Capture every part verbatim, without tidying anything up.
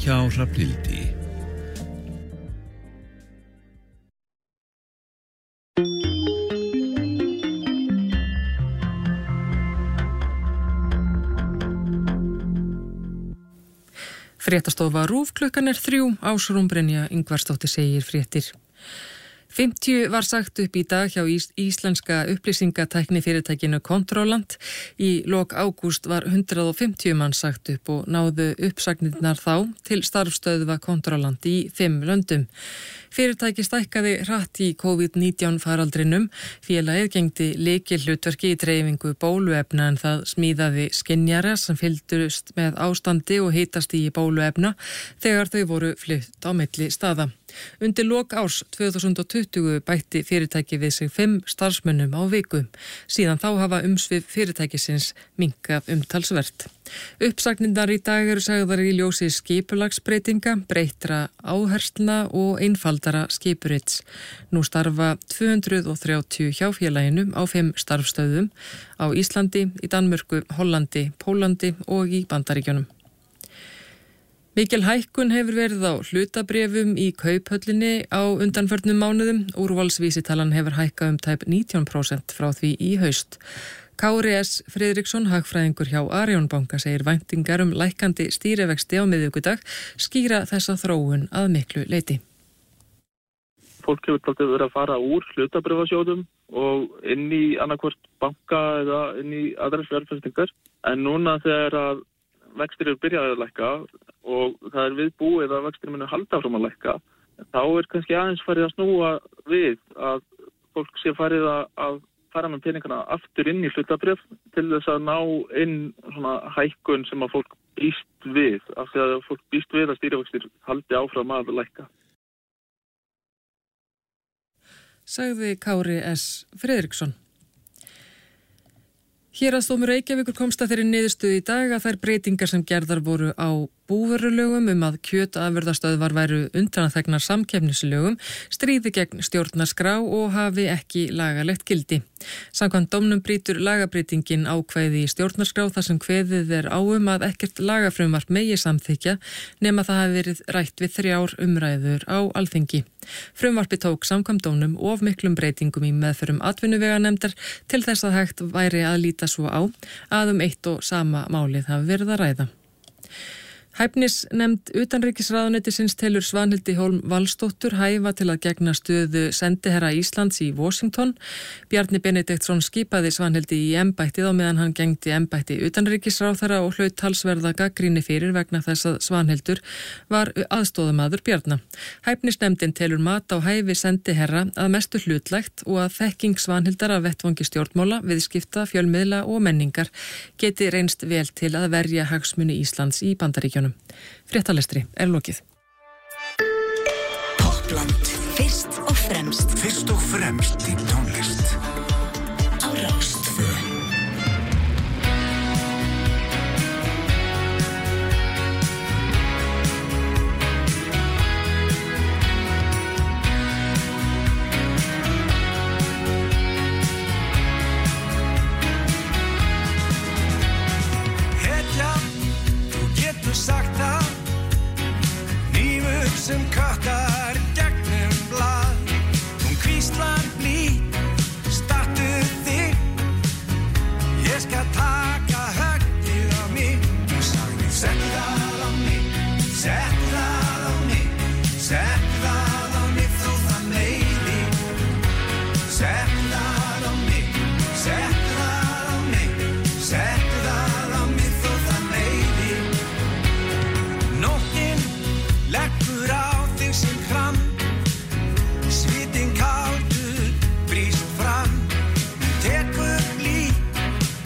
hjá Hrafnhildi. Fréttastofa RÚV klukkan er þrjú, Ásrún Brynja Ingvarsdóttir segir fréttir. fimmtíu var sagt upp í dag hjá ís- íslenska upplýsingatækni fyrirtækinu Controlant. Í lok ágúst var hundrað og fimmtíu mann sagt upp og náðu uppsagnirnar þá til starfstöðva Controlant í fimm löndum. Fyrirtæki stækkaði hratt í COVID nítján faraldrinum. Félagið gegndi lykilhlutverki í dreifingu bóluefna en það smíðaði skynjara sem fylgdust með ástandi og hitastigi bóluefna þegar þau voru flutt á milli staða. Undir lok árs tvö þúsund og tuttugu bætti fyrirtæki við sig fimm starfsmönnum á viku. Síðan þá hafa umsvif fyrirtækisins minnkað umtalsvert. Uppsagnirnar í dag eru sagðar í ljósi skipulagsbreytinga, breyttra áherslna og einfaldara skipurits. Nú starfa tvö hundruð og þrjátíu hjá félaginu á fimm starfstöðum á Íslandi, í Danmörku, Hollandi, Pólandi og í Bandaríkjunum. Mikil hækkun hefur verið á hlutabréfum í Kauphöllinni á undanförnum mánuðum. Úrvalsvísitalan hefur hækkað um tæp nítján prósent frá því í haust. Kári S. Friðriksson, hagfræðingur hjá Arion banka, segir væntingar um lækkandi stýrivexti á miðvikudag skýra þessa þróun að miklu leyti. Fólk hefur talið verið að fara úr hlutabréfasjóðum og inn í annarkvort banka eða inn í aðrar fjárfestingar. En núna þegar að vextir eru byrjaði að lækka og það er viðbúið að vextir munu halda áfram að lækka, þá er kannski aðeins farið að snúa við að fólk sé farið að, að fara með peningana aftur inn í hlutabréf til þess að ná inn svona hækkun sem að fólk býst við, af því að fólk býst við að stýrivextir haldi áfram að lækka. Sagði Kári S. Friðriksson. Héraðsdómur Reykjavíkur komst að þeirri niðurstöðu í dag að þær breytingar sem gerðar voru á búvörulögum um að kjötafurðastöðvar væru undanþegnar samkeppnislögum stríði gegn stjórnarskrá og hafi ekki lagalegt gildi. Samkvæmt dómnum brýtur lagabreytingin ákvæði í stjórnarskrá þar sem kveðið er á um að ekkert lagafrumvarp megi samþykkja nema það hafi verið rætt við þrjár umræður á Alþingi. Frumvarpi tók samkvæmt dómnum of miklum breytingum í meðferðum atvinnuveganefndar til þess að hægt væri að líta svo á að um eitt og sama málið hafi verið að ræða. Hæfnisnefnd utanríkisráðuneytisins telur Svanhildi Hólm Valsdóttur hæfa til að gegna stöðu sendiherra Íslands í Washington. Bjarni Benediktsson skipaði Svanhildi í embættið á meðan hann gegndi embætti utanríkisráðherra og hlaut talsverða gagnrýni fyrir vegna þess að Svanhildur var aðstóðamaður Bjarna. Hæfnisnefndin telur mat á hæfi sendiherra að mestu hlutlægt og að þekking Svanhildar af vettvangi stjórnmála, viðskipta, fjölmiðla og menningar geti reynst vel til að verja hagsmuni Íslands í Bandaríkjunum. Fréttalestri er lokið. Toppland, fyrst og fremst. Fyrst og fremst í tónlist. Á Rástvö. Sagt það, hnífur sem kattar gegnum blað, hún hvíslar blíð, startu þig, ég skal taka höggið á mig, hún sagði settu það á mig, settu það á mig, settu það á mig þó það meiði, settu það á mig, settu það á mig, settu það á mig þó það meiði. Nóttin leggur á þig sem hram, svitinn kaldur brýst fram, tekur blíð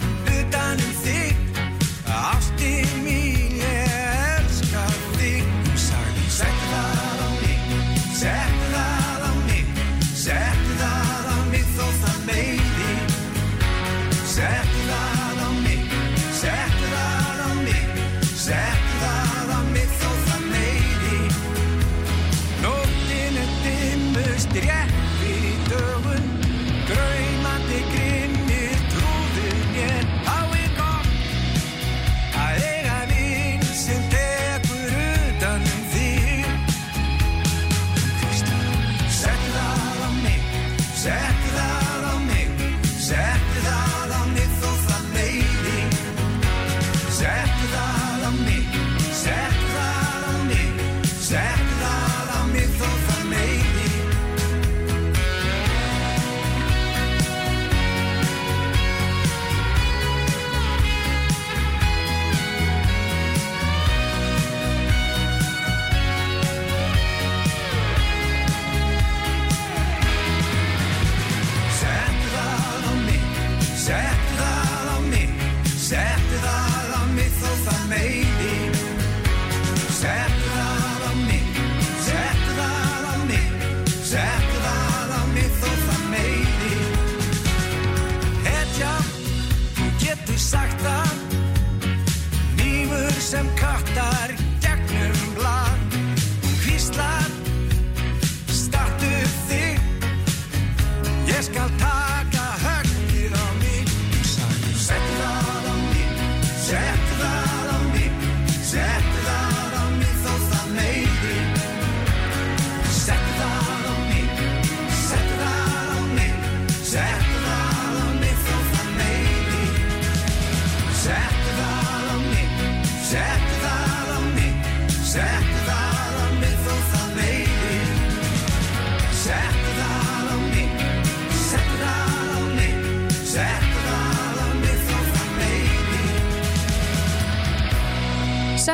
utan um þig, ástin mín ég elska þig,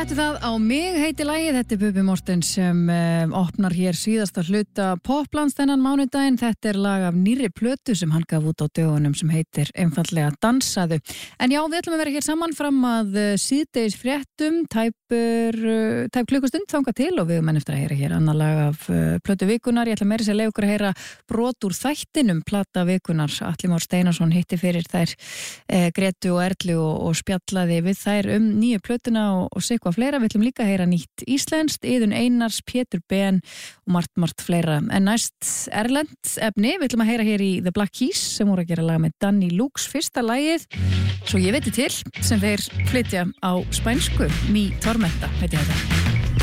Settu það á mig heiti lagið, þetta er Bubi Mortens sem um, opnar hér síðasta hluta Poplands þennan mánudaginn. Þetta er lag af nýrri plötu sem hann gaf út á dögunum sem heitir einfaldlega Dansaðu. En já, við ætlum að vera hér saman fram að uh, síðdegis fréttum, tæpur, uh, tæp klukkustund þangað til og við erum enn eftir að heyra hér annar lag af uh, plötu vikunar. Ég ætla meira sér að leiða ykkur að heyra brot úr þættinum plata vikunar. Atli Már Steinarsson hitti fyrir þær uh, Gretu og Erlu og, og spjallaði við þær um nýju plötuna og, og sig hvað fleira. Við ætlum líka að heyra nýtt íslenskt, Iðun Einars, Pétur Ben og margt, margt fleira. En næst erlend efni, við ætlum að heyra hér í The Black Keys sem voru að gera lag með Danny Lux, fyrsta lagið, svo ég veit til, sem þeir flytja á spænsku, Mi Tormenta, heiti þetta.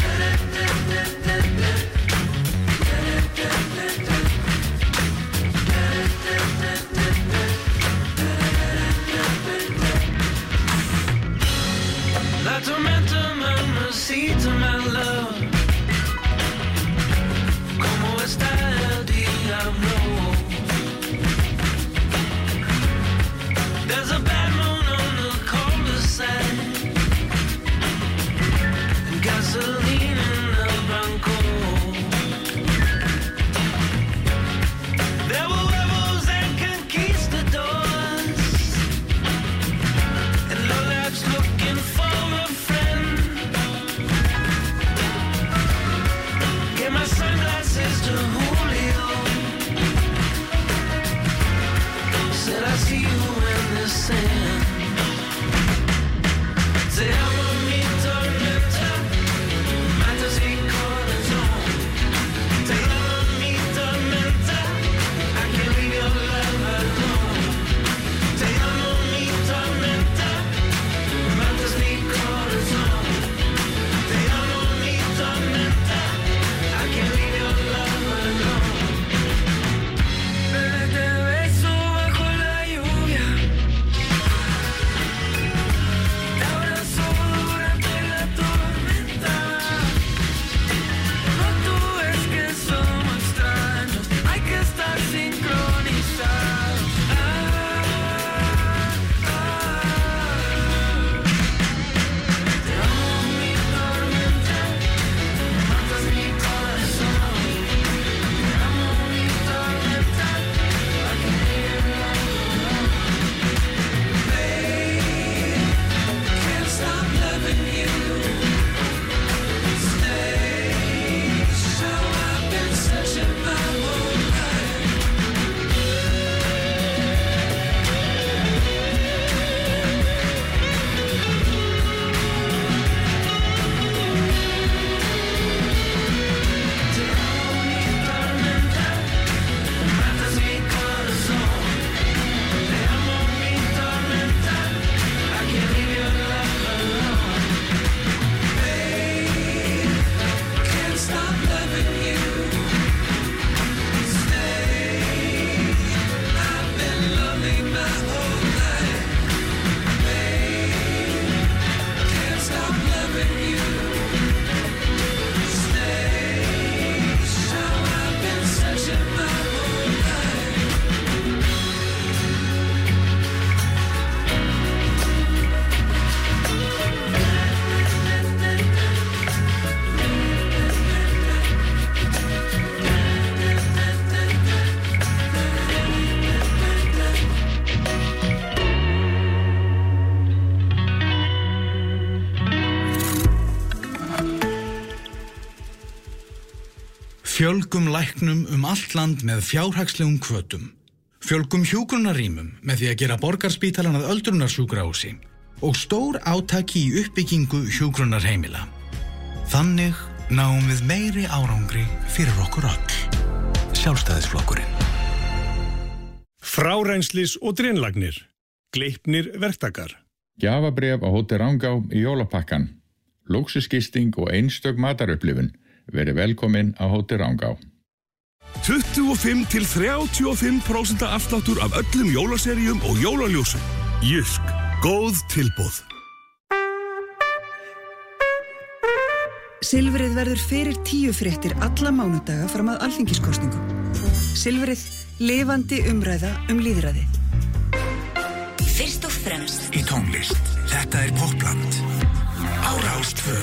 La tormenta, mamacita, my love. ¿Cómo está el diablo? There's a bad moon on the cul-de-sac and gasoline in the Bronco. There were rebels and conquistadors and lowlifes looking for a friend. Get my sunglasses to Julio. Said I see you in the sand. Te amo mi tormenta, matas mi corazón. Te amo mi tormenta, I can't leave your love alone. Te amo mi tormenta, matas mi corazón. Te amo mi tormenta, I can't leave your love alone. Te beso bajo la lluvia, te abrazo durante la tormenta. No tú ves que somos extraños, hay que estar sincronizados. Ah, ah. Te amo mi tormenta, matas mi corazón. Te amo mi tormenta, I can hear it all alone. Babe, can't stop loving you. Stay, so I've been searching my whole life. Te amo mi tormenta, matas mi corazón. Te amo mi tormenta, I can't leave your love alone. Babe, can't stop loving you. Stay, I've been lonely my whole life. Babe, can't stop loving you. Stay, so I've been searching my whole life. Fjölgum læknum um allt land með fjárhagslegum hvötum. Fjölgum hjúkrunarrýmum með því að gera borgarspítalan að öldrunarsjúkrahúsi og stór átaki í uppbyggingu hjúkrunarheimila. Þannig náum við meiri árangri fyrir okkur öll. Sjálfstæðisflokkurinn. Frárennslis og dreinlagnir. Gleipnir verktakar. Gjafabréf á Hótel Rangá í jólapakkan. Lúxusgisting og einstök matarupplifun. Verið velkomin á Hótel Rangá. tuttugu og fimm til þrjátíu og fimm prósent afsláttur af öllum jólaseríum og jólaljósum. Jysk. Góð tilboð. Silfrið verður fyrir tíu fréttir alla mánudaga fram að alþingiskosningum. Silfrið, lifandi umræða um lýðræði. Fyrst og fremst Í tónlist. Þetta er Popland. á Rás tvö.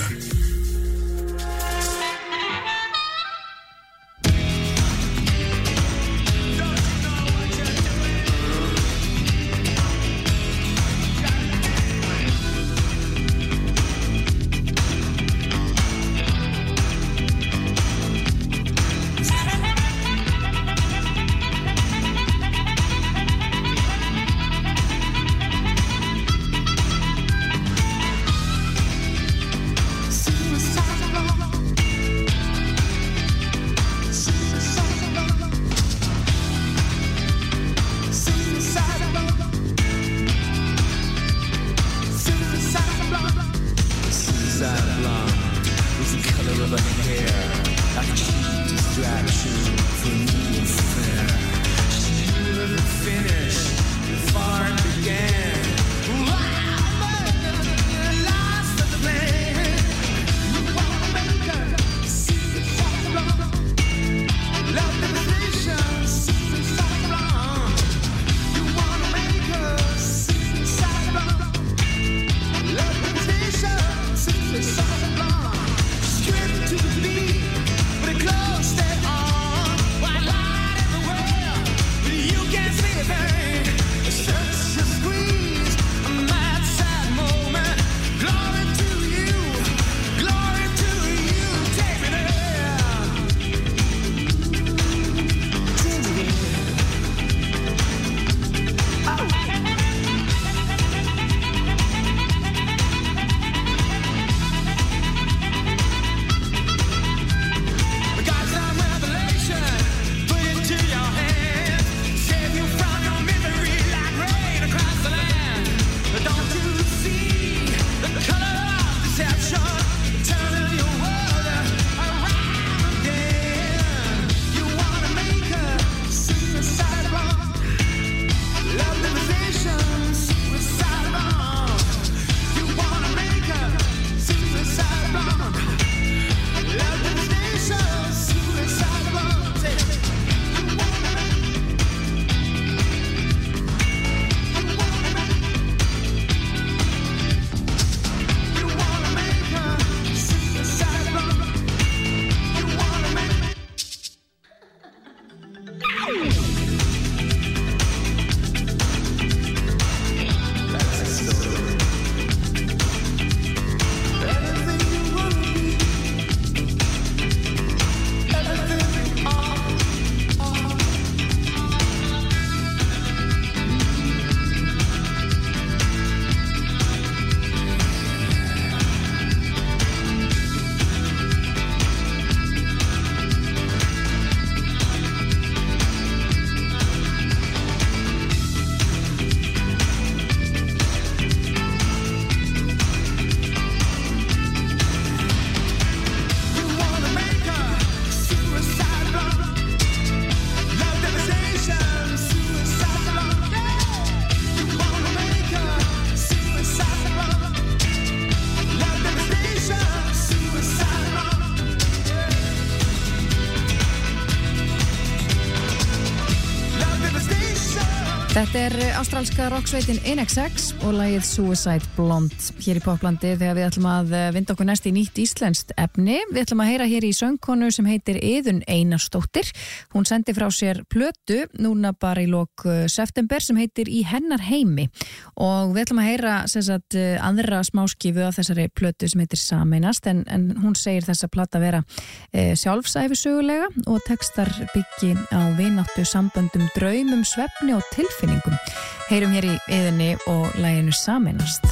Þetta er ástralska rocksveitin N X X og lagið Suicide Blonde hér í Poplandi þegar við ætlum að vinda okkur næst í nýtt íslenskt efni. Við ætlum að heyra hér í söngkonu sem heitir Iðunn Einarsdóttir. Hún sendi frá sér plötu núna bara í lok september sem heitir Í hennar heimi og við ætlum að heyra sem sagt aðra smáskifu af þessari plötu sem heitir Sameinast en, en hún segir þessa plata vera e, sjálfsæfisögulega og textar byggi á vináttu, samböndum, draumum, svefni og tilfinningum. Heyrum hér í Iðunni og laginu Sameinast.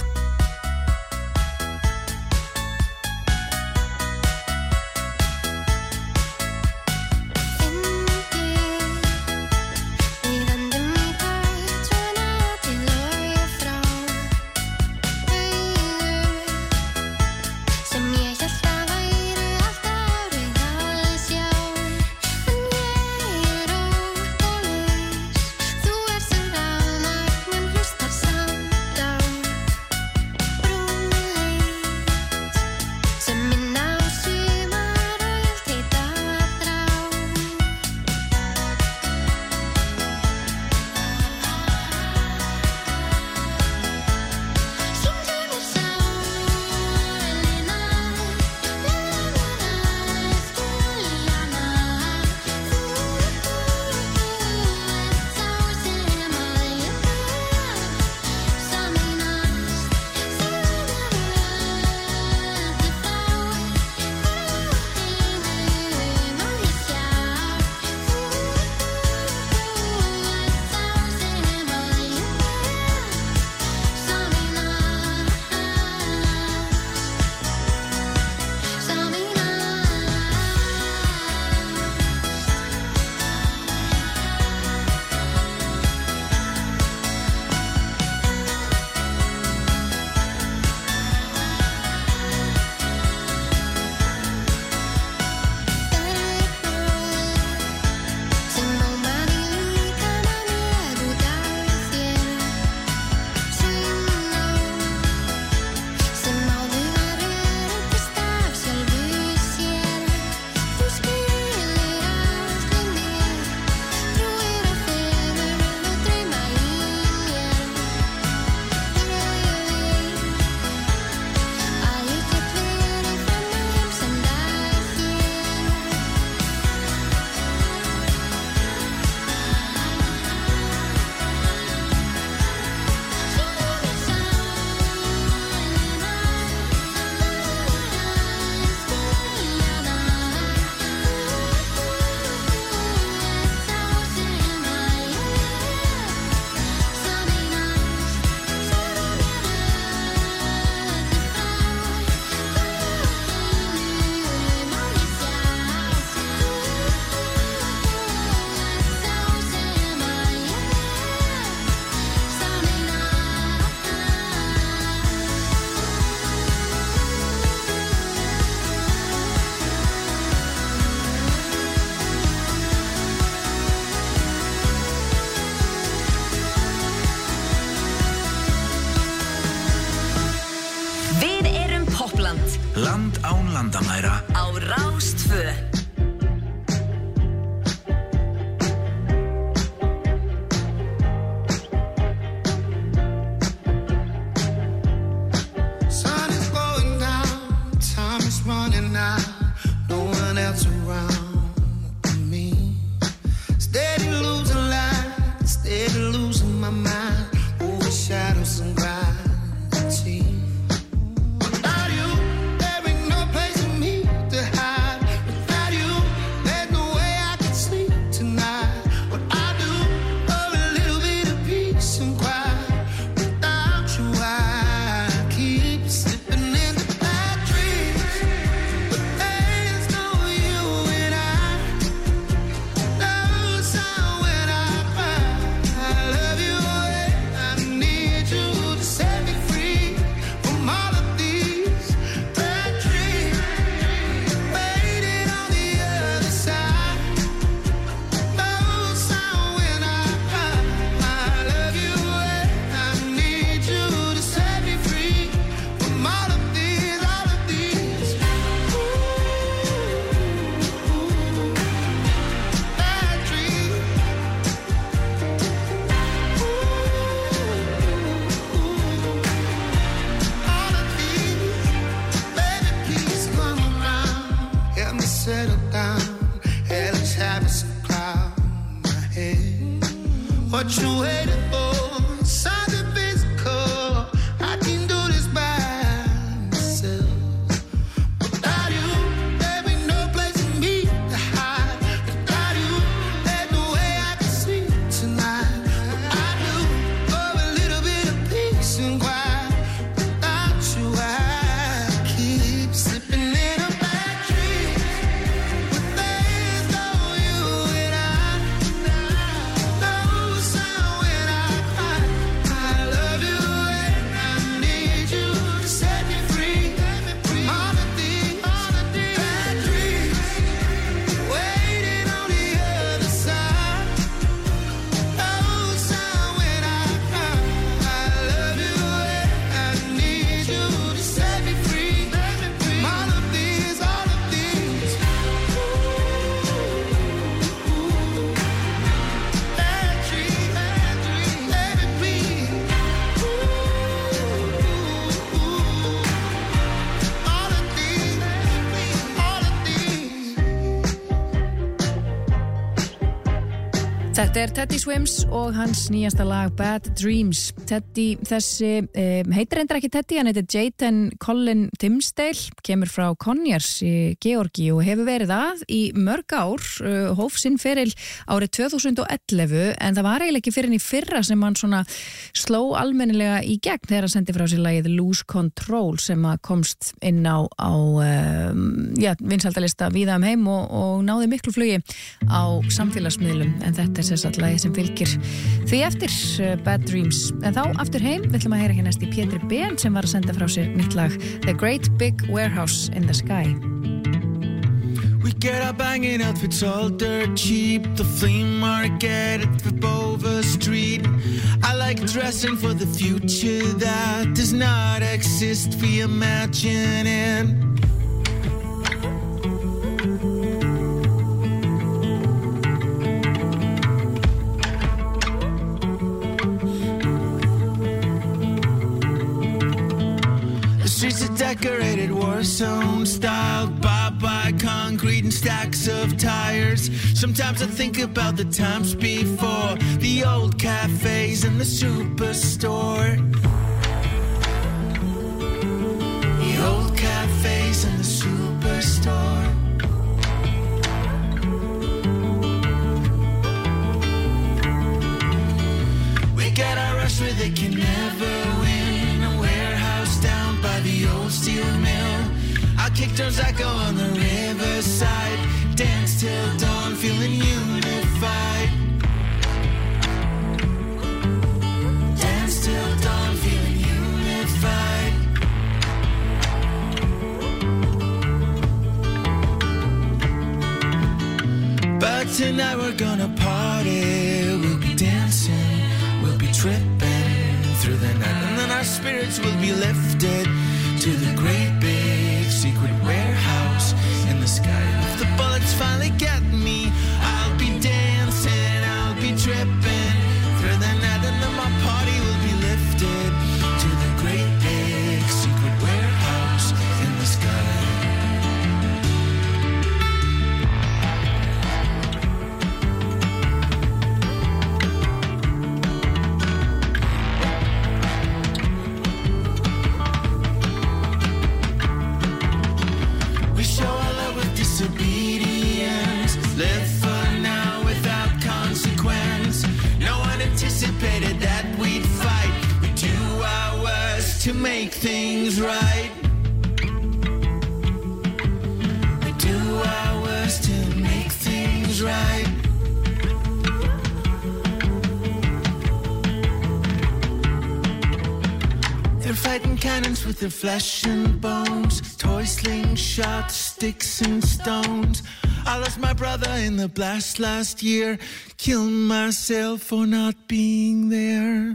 Þú ert sem rafmagn, hlustar samt á Ísland án landamæra á Rás tvö. Sun is going down, time is running out, no one else around but me. Steady losing light, steady losing my mind, over shadows and gravity. Without you, there ain't no place for me to hide. Without you, there's no way I can sleep tonight. What I do for a little bit of peace and quiet. Without you, I keep slipping into bad dreams. But there's no you and I. No sound when I cry. I love you and I need you to set me free from all of these bad dreams. Waiting on the other side. No sound when I cry. I love you and I need you to set me free from all of these, all of these. Ooh, bad dreams. All of these, baby, please come around. Help me settle down. Hell is having some cloud in my head. What you waiting for? Something physical. I can do this by myself. Without you, there ain't no place for me to hide. Without you, there's no way I can sleep tonight. What I do for a little bit of peace and quiet. Without you, I keep slipping in a bad dream. But there's no you and I. No sound when I cry. I love you and I need you to set me free from all of these, all of these bad dreams. Waiting on the other side. No sound when I cry. I love you and I need you to set me free from all of these, all of these. Bad dreams, bad dreams, let it be. All of these, all of these. Þetta er Teddy Swims og hans nýjasta lag Bad Dreams. Teddy, þessi um, heitir reyndar ekki Teddy, hann heitir Jayden Colin Timsdale, kemur frá Conyers í Georgi og hefur verið að í mörg ár, uh, hóf sinn feril árið tvö þúsund og ellefu, en það var eiginlega ekki fyrir í fyrra sem hann svona sló almennilega í gegn þegar hann sendi frá sér lagið Lose Control sem að komst inn á, á um, já, vinsældalista víða um heim og, og náði miklu flugi á samfélagsmiðlum, en þetta er sérstætt lagið sem fylgir því eftir, uh, Bad Dreams. En þá aftur heim, við ætlum að heyra hér næst í Pétri Ben sem var að senda frá sér nýtt lag The Great Big Warehouse in the Sky. We get our banging outfits all dirt cheap. The flea market at Vibova Street. I like dressing for the future that does not exist. We imagining. The streets are decorated war zone style, barbed by concrete and stacks of tires. Sometimes I think about the times before, the old cafes and the superstore. The old cafes and the superstore. We get our rush where they can never win. A warehouse down by the old steel mill. I kick turns I go on the riverside. Dance till dawn, feeling unified. Dance till dawn, feeling unified. But tonight we're gonna party. We'll be dancing, we'll be tripping through the night, and then our spirits will be lifted to the great big secret warehouse in the sky. If the bullets finally get me, I'll be dancing, I'll be tripping through the night, and then my party will be lifted to the great big secret warehouse in the sky. We show our love with disobedience, live for now without consequence. No one anticipated that we'd fight. We do our worst to make things right. We do our worst to make things right. They're fighting cannons with their flesh and bones, toy slingshots, sticks and stones. I lost my brother in the blast last year, killed myself for not being there.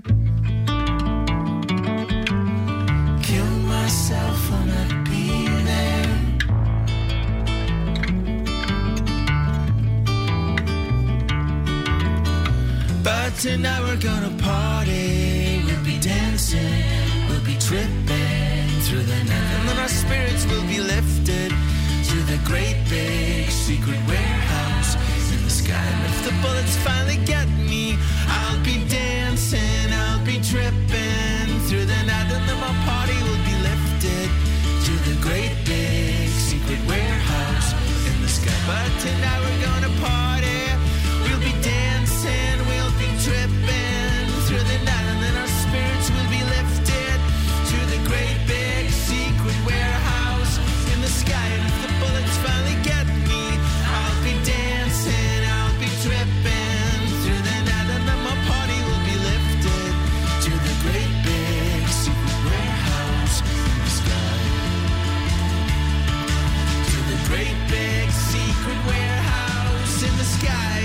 Killed myself for not being there. But tonight we're gonna party, we'll be dancing, we'll be tripping through the night, and then our spirits will be lifted to the great big secret warehouse in the sky. And if the bullets finally get me, I'll be dancing, I'll be tripping through the night, and then my party will be lifted to the great big secret warehouse in the sky. But tonight we're gonna party, we'll be dancing, we'll be tripping through the night, and then our spirits will be lifted to the great big secret warehouse in the sky. And if the bullets finally get me, I'll be dancing, I'll be tripping through the night, and then my party will be lifted to the great big secret warehouse in the sky. To the great big secret warehouse in the sky.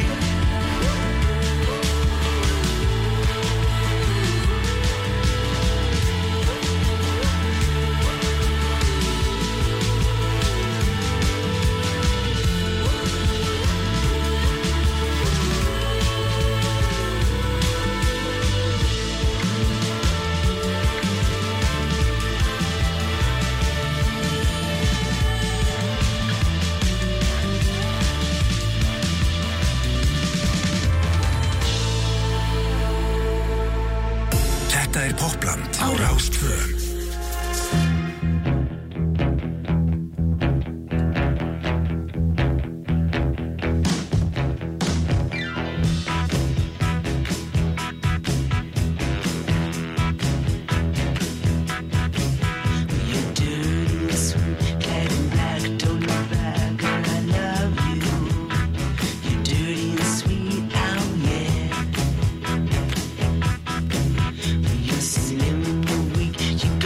Þetta er Popland á Rás tvö. Slim, weak, you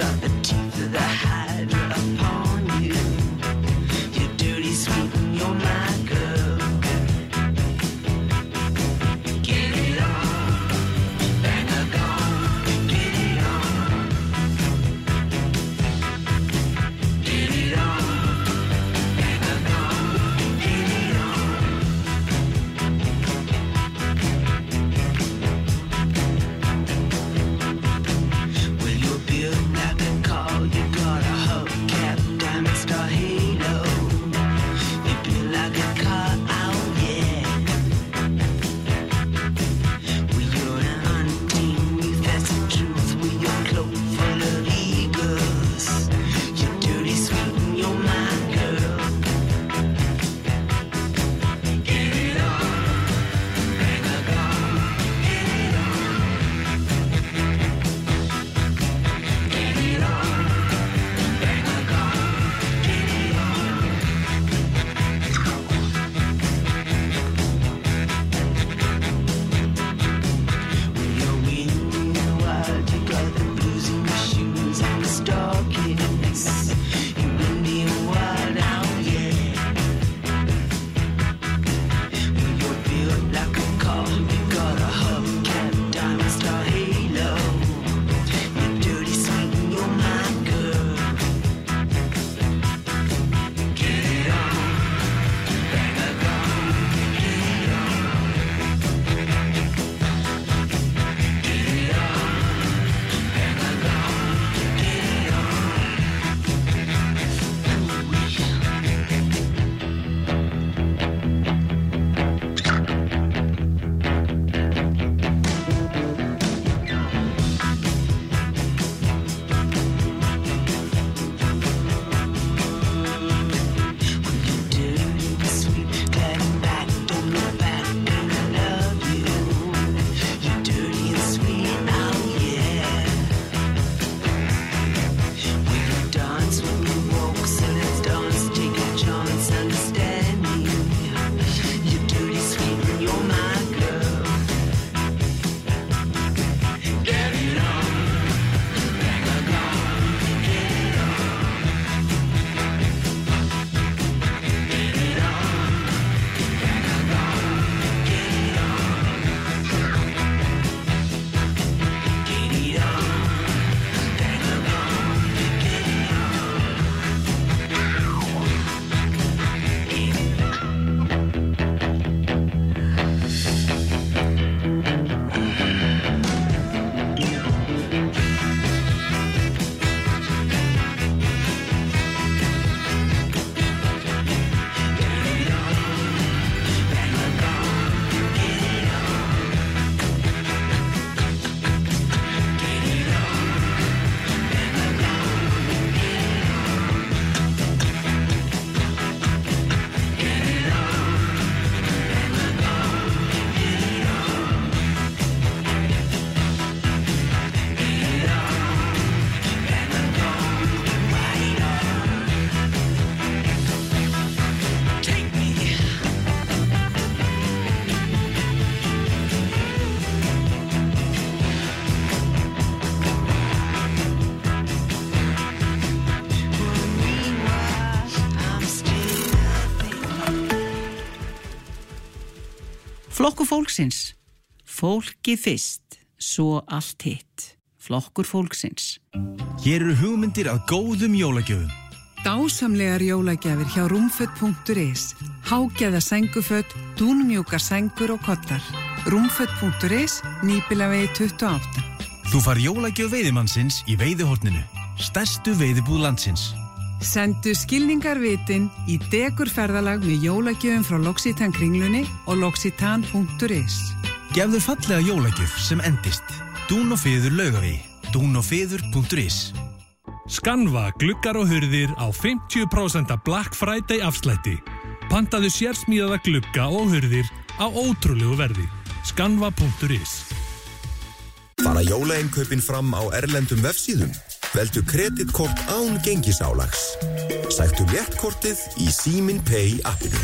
Flokkur fólksins. Fólki fyrst, svo allt hitt. Flokkur fólksins. Hér eru hugmyndir að góðum jólagjöfum. Dásamlegar jólagjafir hjá rúmföt punktur is. Hágæða sænguföt, dúnmjúkar sængur og kottar. rúmföt punktur is, Nýbýlavegi tuttugu og átta. Þú far jólagjöf veiðimannsins í veiðihorninu. Stærstu veiðibúð landsins. Sendu skilningarvitin í dekurferðalag með jólagjöfum frá L'Occitane kringlunni og L'Occitane punktur is. Gefðu fallega jólagjöf sem endist. Dún og fiður Laugavegi. dún og fiður punktur is. Skanva gluggar og hurðir á fimmtíu prósent Black Friday afslætti. Pantaðu sérsmíðaða glugga og hurðir á ótrúlegu verði. Skanva punktur is. Fara jólainkaupin fram á erlendum vefsíðum. Veldu kreditkort án gengisálags. Sæktu léttkortið í Síminn Pay appinu.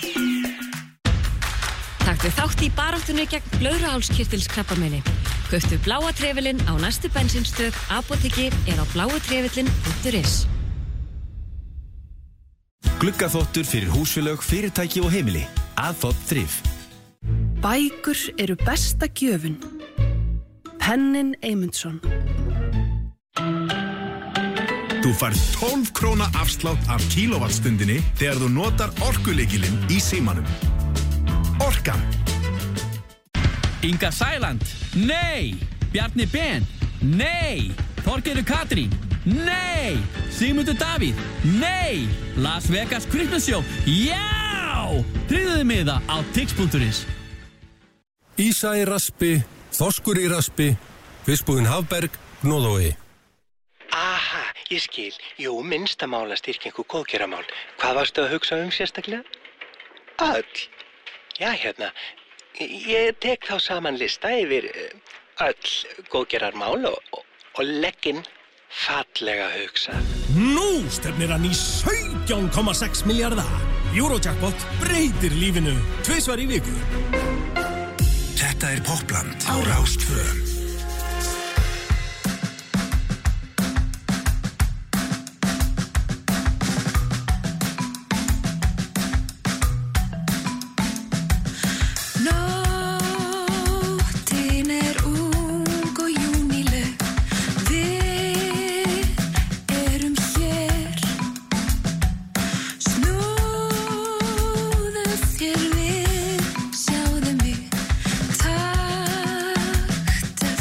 Taktu þátt í baráttunni gegn blöðruhálskirtilskrabbameini. Kauptu bláa trefilinn á næstu bensínstöð, apóteki eða á bláutrefillin punktur is. Gluggaþvottur fyrir húsfélög, fyrirtæki og heimili. Aðþvott þrif. Bækur eru besta gjöfun. Pennin Eymundsson. Þú færð tólf króna afslátt af kílóvattstundinni þegar þú notar orkulykilinn í símanum. Orkan. Inga Sæland. Nei. Bjarni Ben. Nei. Þorgerður Katrín. Nei. Sigmundur Davíð. Nei. Las Vegas Christmas Show. Já. Tryggðu miða á tix punktur is. Ísa í raspi, þorskur í raspi, fiskbúðin Hafberg, Gnóðói. Aha, ég skil. Jú, minnstamála styrkingu góðgeramál. Hvað varstu að hugsa um sérstaklega? Öll. Já, hérna. Ég tek þá saman lista yfir öll góðgerarmál og, og, og legginn fallega hugsa. Nú stefnir hann í sautján komma sex milljarða. Eurojackpot breytir lífinu tvisvar í viku. Þetta er Popland á Rás tvö. Nóttin er ung og júníleg. Við erum hér. Snúðu þér við, sjáðu mig. Taktu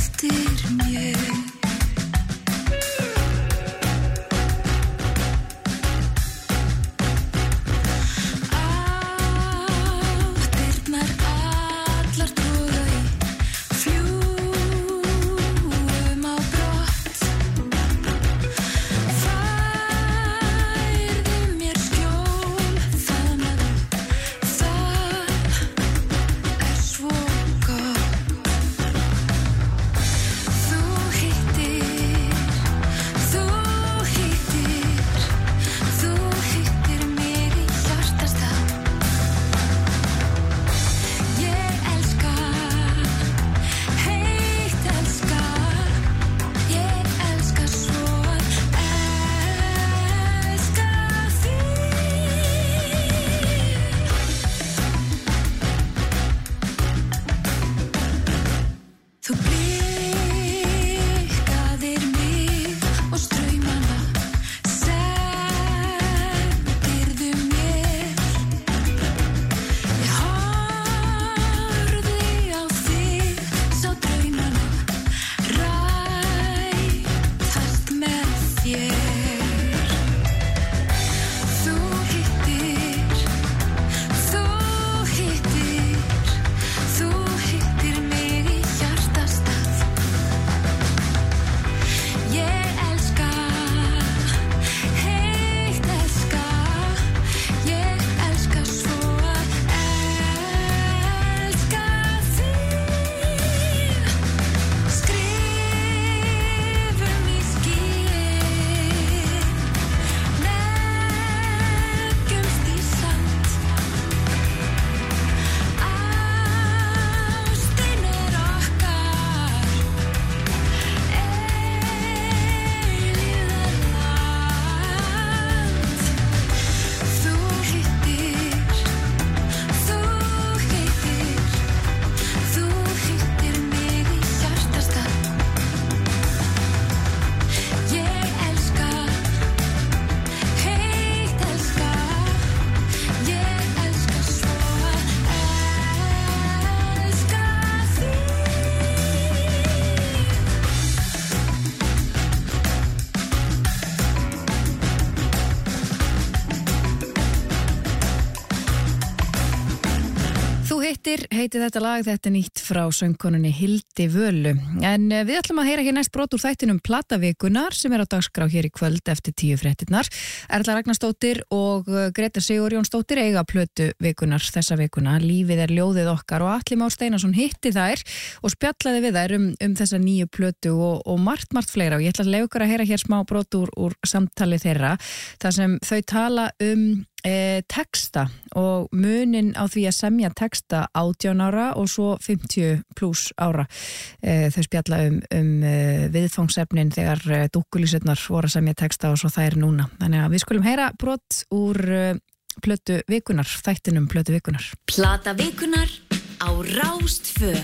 fréttir heiti þetta lag, þetta er nýtt frá söngkonunni Hildi Völu. En við ætlum að heyra hér næst brot úr þættinum Platavikunar sem er á dagskrá hér í kvöld eftir tíu fréttirnar. Erla Ragnarsdóttir og Greta Sigurjónsdóttir eiga plötu vikunar þessa vikuna. Lífið er ljóðið okkar og Atli Már Steinarsson hitti þær og spjallaði við þær um, um þessa nýju plötu og, og margt, margt fleira. Og ég ætla að leyfa ykkur að heyra hér smá brot úr, úr samtali þeirra þar sem þau tala um E, texta og munin á því að semja texta átján ára og svo fimmtíu pluss ára. E, þau spjalla um, um viðfangsefnin þegar dúkkulísurnar voru að semja texta og svo það er núna. Þannig að við skulum heyra brot úr plötu vikunar, þættinum plötu vikunar. Platavikunar á Rástfö.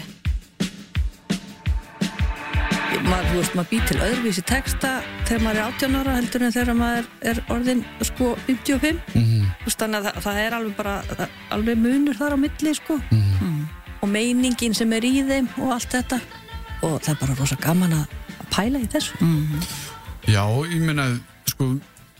Maður, þú veist, maður býr til öðruvísi texta þegar maður er átján ára heldur en þegar maður er orðin sko fimmtíu og fimm. Mm-hmm. Þú veist, þannig að það, það er alveg bara það, alveg munur þar á milli sko. Mm-hmm. Og meiningin sem er í þeim og allt þetta og það er bara rosa gaman að, að pæla í þessu. Mm-hmm. Já, ég meina sko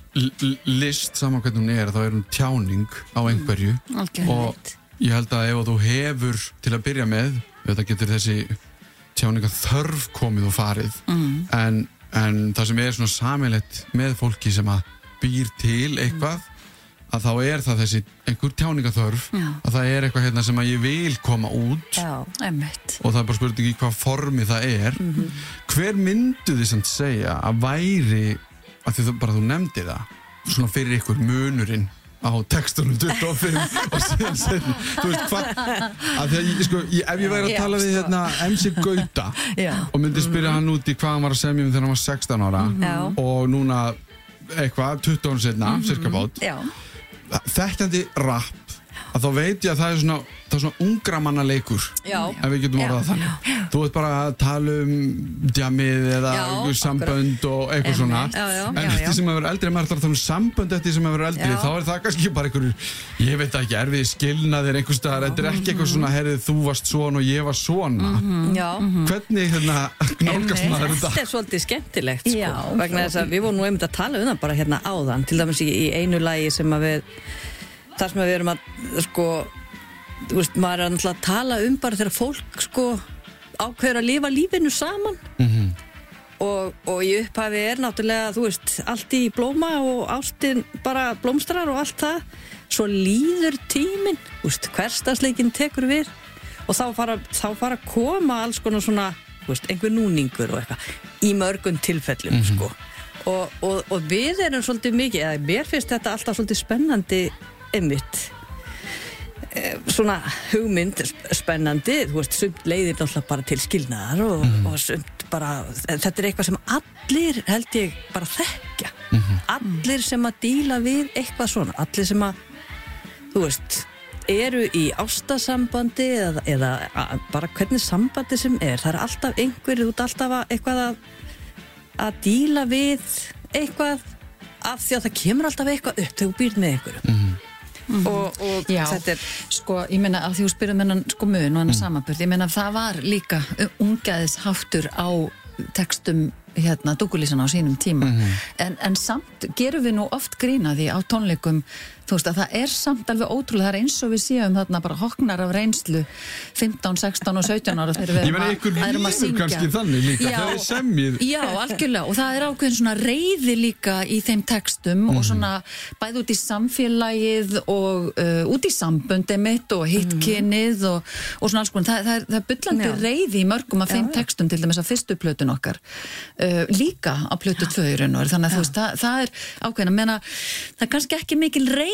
list, saman hvernig hún er, þá er hún tjáning á einhverju. Mm. Og ég held að ef þú hefur til að byrja með, þetta getur þessi tjáninga þörf komið og farið mm. en, en það sem er svona sameiginlegt með fólki sem að býr til eitthvað mm. að þá er það þessi einhver tjáninga þörf Já. Að það er eitthvað hérna sem að ég vil koma út Já, einmitt. Og það er bara spurning í hvað formi það er mm-hmm. Hver myndu þið samt segja að væri að því þú, bara þú nefndir það svona fyrir ykkur munurinn á textunum tuttugu og fimm og síðan setni, þú veist hvað að því að ég, sko, ég, ef ég væri að tala við hérna M C Gauta Já. Og myndi spyrja hann út í hvað hann var að semja um þegar hann var sextán ára mm-hmm. og núna eitthvað tuttugu ára setna, mm-hmm. cirka bát þekkjandi rapp að þá veit ég að það er svona það er svona ungra manna leikur Já. Ef við getum orðað þannig þú veit bara að tala um djamið eða já, sambönd og eitthvað svona já, já. en Já, eftir já. sem að vera eldri maður þarf að tala um sambönd eftir sem að vera eldri já. Þá er það kannski bara einhver ég veit ekki, erfið skilnaðir einhvers staðar þetta er ekki eitthvað svona, herrið þú varst svona og ég var svona mm-hmm. hvernig hérna nálgast maður þetta þetta er svolítið skemmtilegt sko, vegna þess að við vorum nú einmitt að tala um það bara hérna áðan til dæmis í, í einu lagi sem að við þar sem að við erum að sko þú veist, maður er náttúrulega að tala um bara þegar fólk sko ákveður að lifa lífinu saman mm-hmm. og, og í upphafi er náttúrulega, þú veist, allt í blóma og ástin bara blómstrar og allt það, svo líður tíminn, þú veist, hversdagsleikin tekur við og þá fara, þá fara að koma alls konar svona, þú veist, einhver núningur og eitthvað í mörgum tilfellum mm-hmm. sko og, og, og við erum svolítið mikið, eða mér finnst þetta alltaf svolítið spennandi einmitt svona hugmynd spennandi, þú veist, sumt leiðir náttúrulega bara til skilnaðar og, mm. og sumt bara, þetta er eitthvað sem allir held ég bara þekkja mm-hmm. allir sem að díla við eitthvað svona, allir sem að þú veist, eru í ástasambandi eða, eða að, bara hvernig sambandi sem er, það er alltaf einhver, þú ert alltaf að, eitthvað að að díla við eitthvað af því að það kemur alltaf eitthvað upp þegar þú býrð með einhverju mm-hmm. Mm-hmm. Og, og Já, þetta er sko, ég meina að því þú spyrir um hennan sko mun og hennan mm. samanburð, ég meina það var líka ungæðisháttur á textum hérna dúkkulísana á sínum tíma mm-hmm. en, en samt gerum við nú oft grína því á tónleikum þú veist að það er samt alveg ótrúlega, það er eins og við séum þarna bara hoknar af reynslu fimmtán, sextán og sautján ára þegar við erum að, að, erum að syngja kannski þannig líka, já, það er semjið já, algjörlega, og það er ákveðin svona reiði líka í þeim textum mm-hmm. og svona bæði út í samfélagið og uh, út í samböndi mitt og hittkynið og, og svona alls konar, það, það er, það er byllandi reiði í mörgum af þeim já, textum, til dæmis að fyrstu plötun okkar uh, líka á plötu tvö í raun og veru, þannig að þú veist, það, það er ákveðin að menna, það er kannski ekki mikil reiði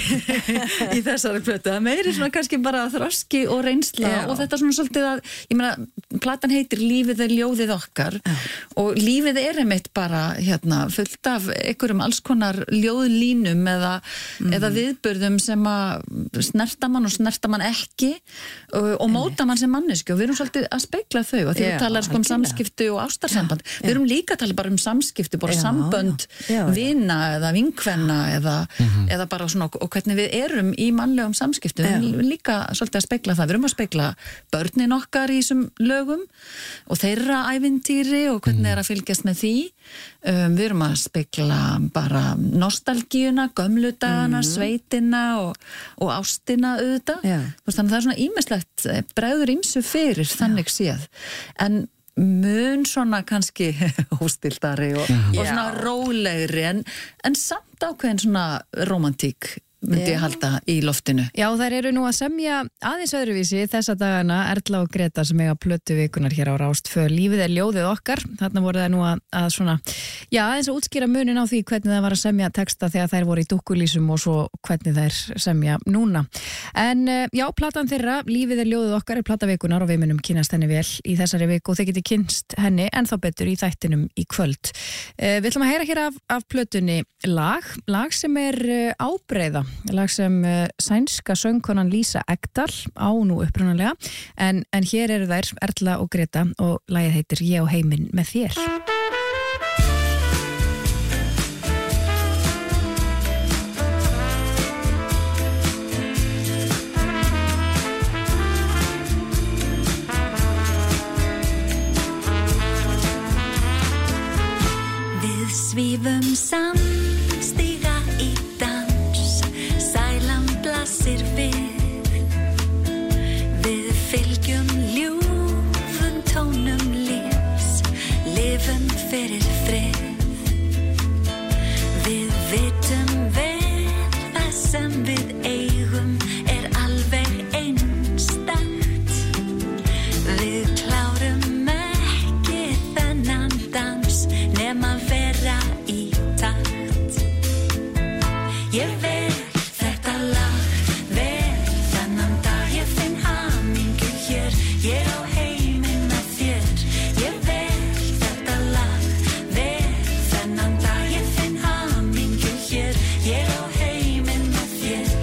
í þessari plötu, það meiri svona kannski bara þroski og reynsla Já. Og þetta svona svolítið að, ég meina, platan heitir Lífið er ljóðið okkar Já. Og lífið er einmitt bara hérna, fullt af einhverjum alls konar ljóðlínum eða, mm. eða viðburðum sem að snerta mann og snerta mann ekki og, og móta mann sem manneski og við erum svolítið að spegla þau og því við talar sko um samskipti og ástarsamband, við við erum líka að tala bara um samskipti, bara Já, sambönd já, já, já. vina eða vinkvenna eða, eða bara svona, og hvernig við erum í mannlegum samskiptum, við erum líka svolítið að spegla það, við erum að spegla börnin okkar í þessum lögum og þeirra ævintýri og hvernig er að fylgjast með því, um, við erum að spegla bara nostalgíuna, gömlu dagana, sveitina og, og ástina auðvitað, þannig að það er svona ýmislegt bregður ýmsu fyrir þannig séð, en mun svona kannski hóstildari og, og svona rólegri en, en samt ákveðin svona romantík myndi ég halda í loftinu. Já, þær eru nú að semja aðeins öðruvísi þessa dagana, Erla og Greta sem eiga plötu vikunar hér á Rástfö. Lífið er ljóðið okkar, þarna voru það nú að, að svona, já, aðeins að útskýra munin á því hvernig það var að semja texta þegar þær voru í dúkkulísum og svo hvernig þær semja núna. En já, platan þeirra, Lífið er ljóðið okkar er plata vikunar og við munum kynnast henni vel í þessari viku og þeir geti kynst henni ennþá betur í þættinum í kvöld. Við ætlum að heyra hér af, af plötunni lag, lag sem er ábreiða. Lag sem uh, sænska söngkonan Lisa Ekdahl á nú upprunalega en, en hér eru þær Erla og Greta og lagið heitir Ég á heiminn með þér. Við svífum samstíga í blasir við Við fylgjum ljúfum tónum lífs Lifum fyrir frið Við vitum vel það sem við eigum er alveg einstakt Við klárum ekki þennan dans nema vera í takt Ég vil þetta lag Ég á heiminn með þér Ég vel þetta lag Vel þennan dag Ég finn hamingju hér Ég á heiminn með þér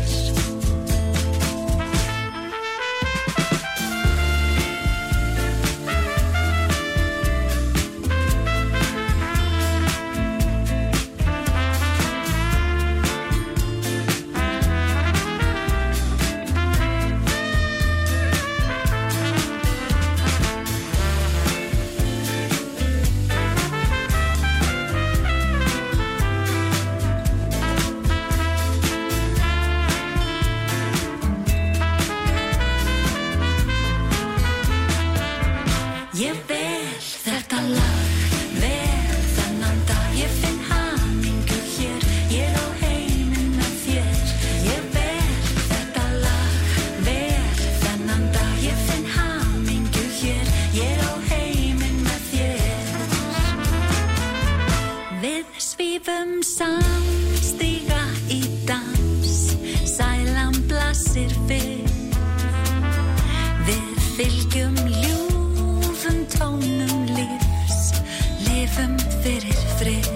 Samstíga í dans Sælan blasir við Við fylgjum ljúfum tónum lífs Lifum fyrir frið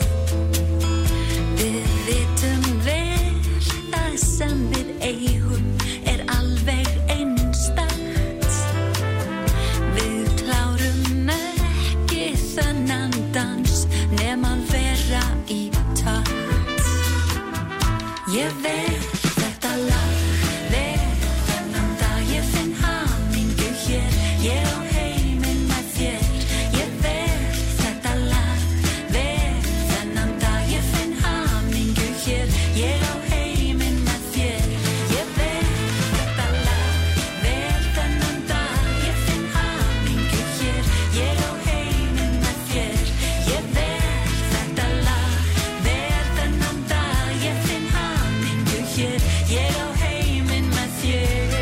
Við vitum vel það sem við eigum er alveg einstakt Við klárum ekki þennan dans nema vera í Ég vel þetta lag Vel þennan dag Ég finn hamingju hér Ég á heiminn með þér Ég vel þetta lag Vel þennan dag Ég finn hamingju hér Ég á heiminn með þér Ég vel þetta lag Vel þennan dag Ég finn hamingju hér Ég á heiminn með þér Ég vel þetta lag Vel þennan dag Ég finn Hér, ég á heiminn með þér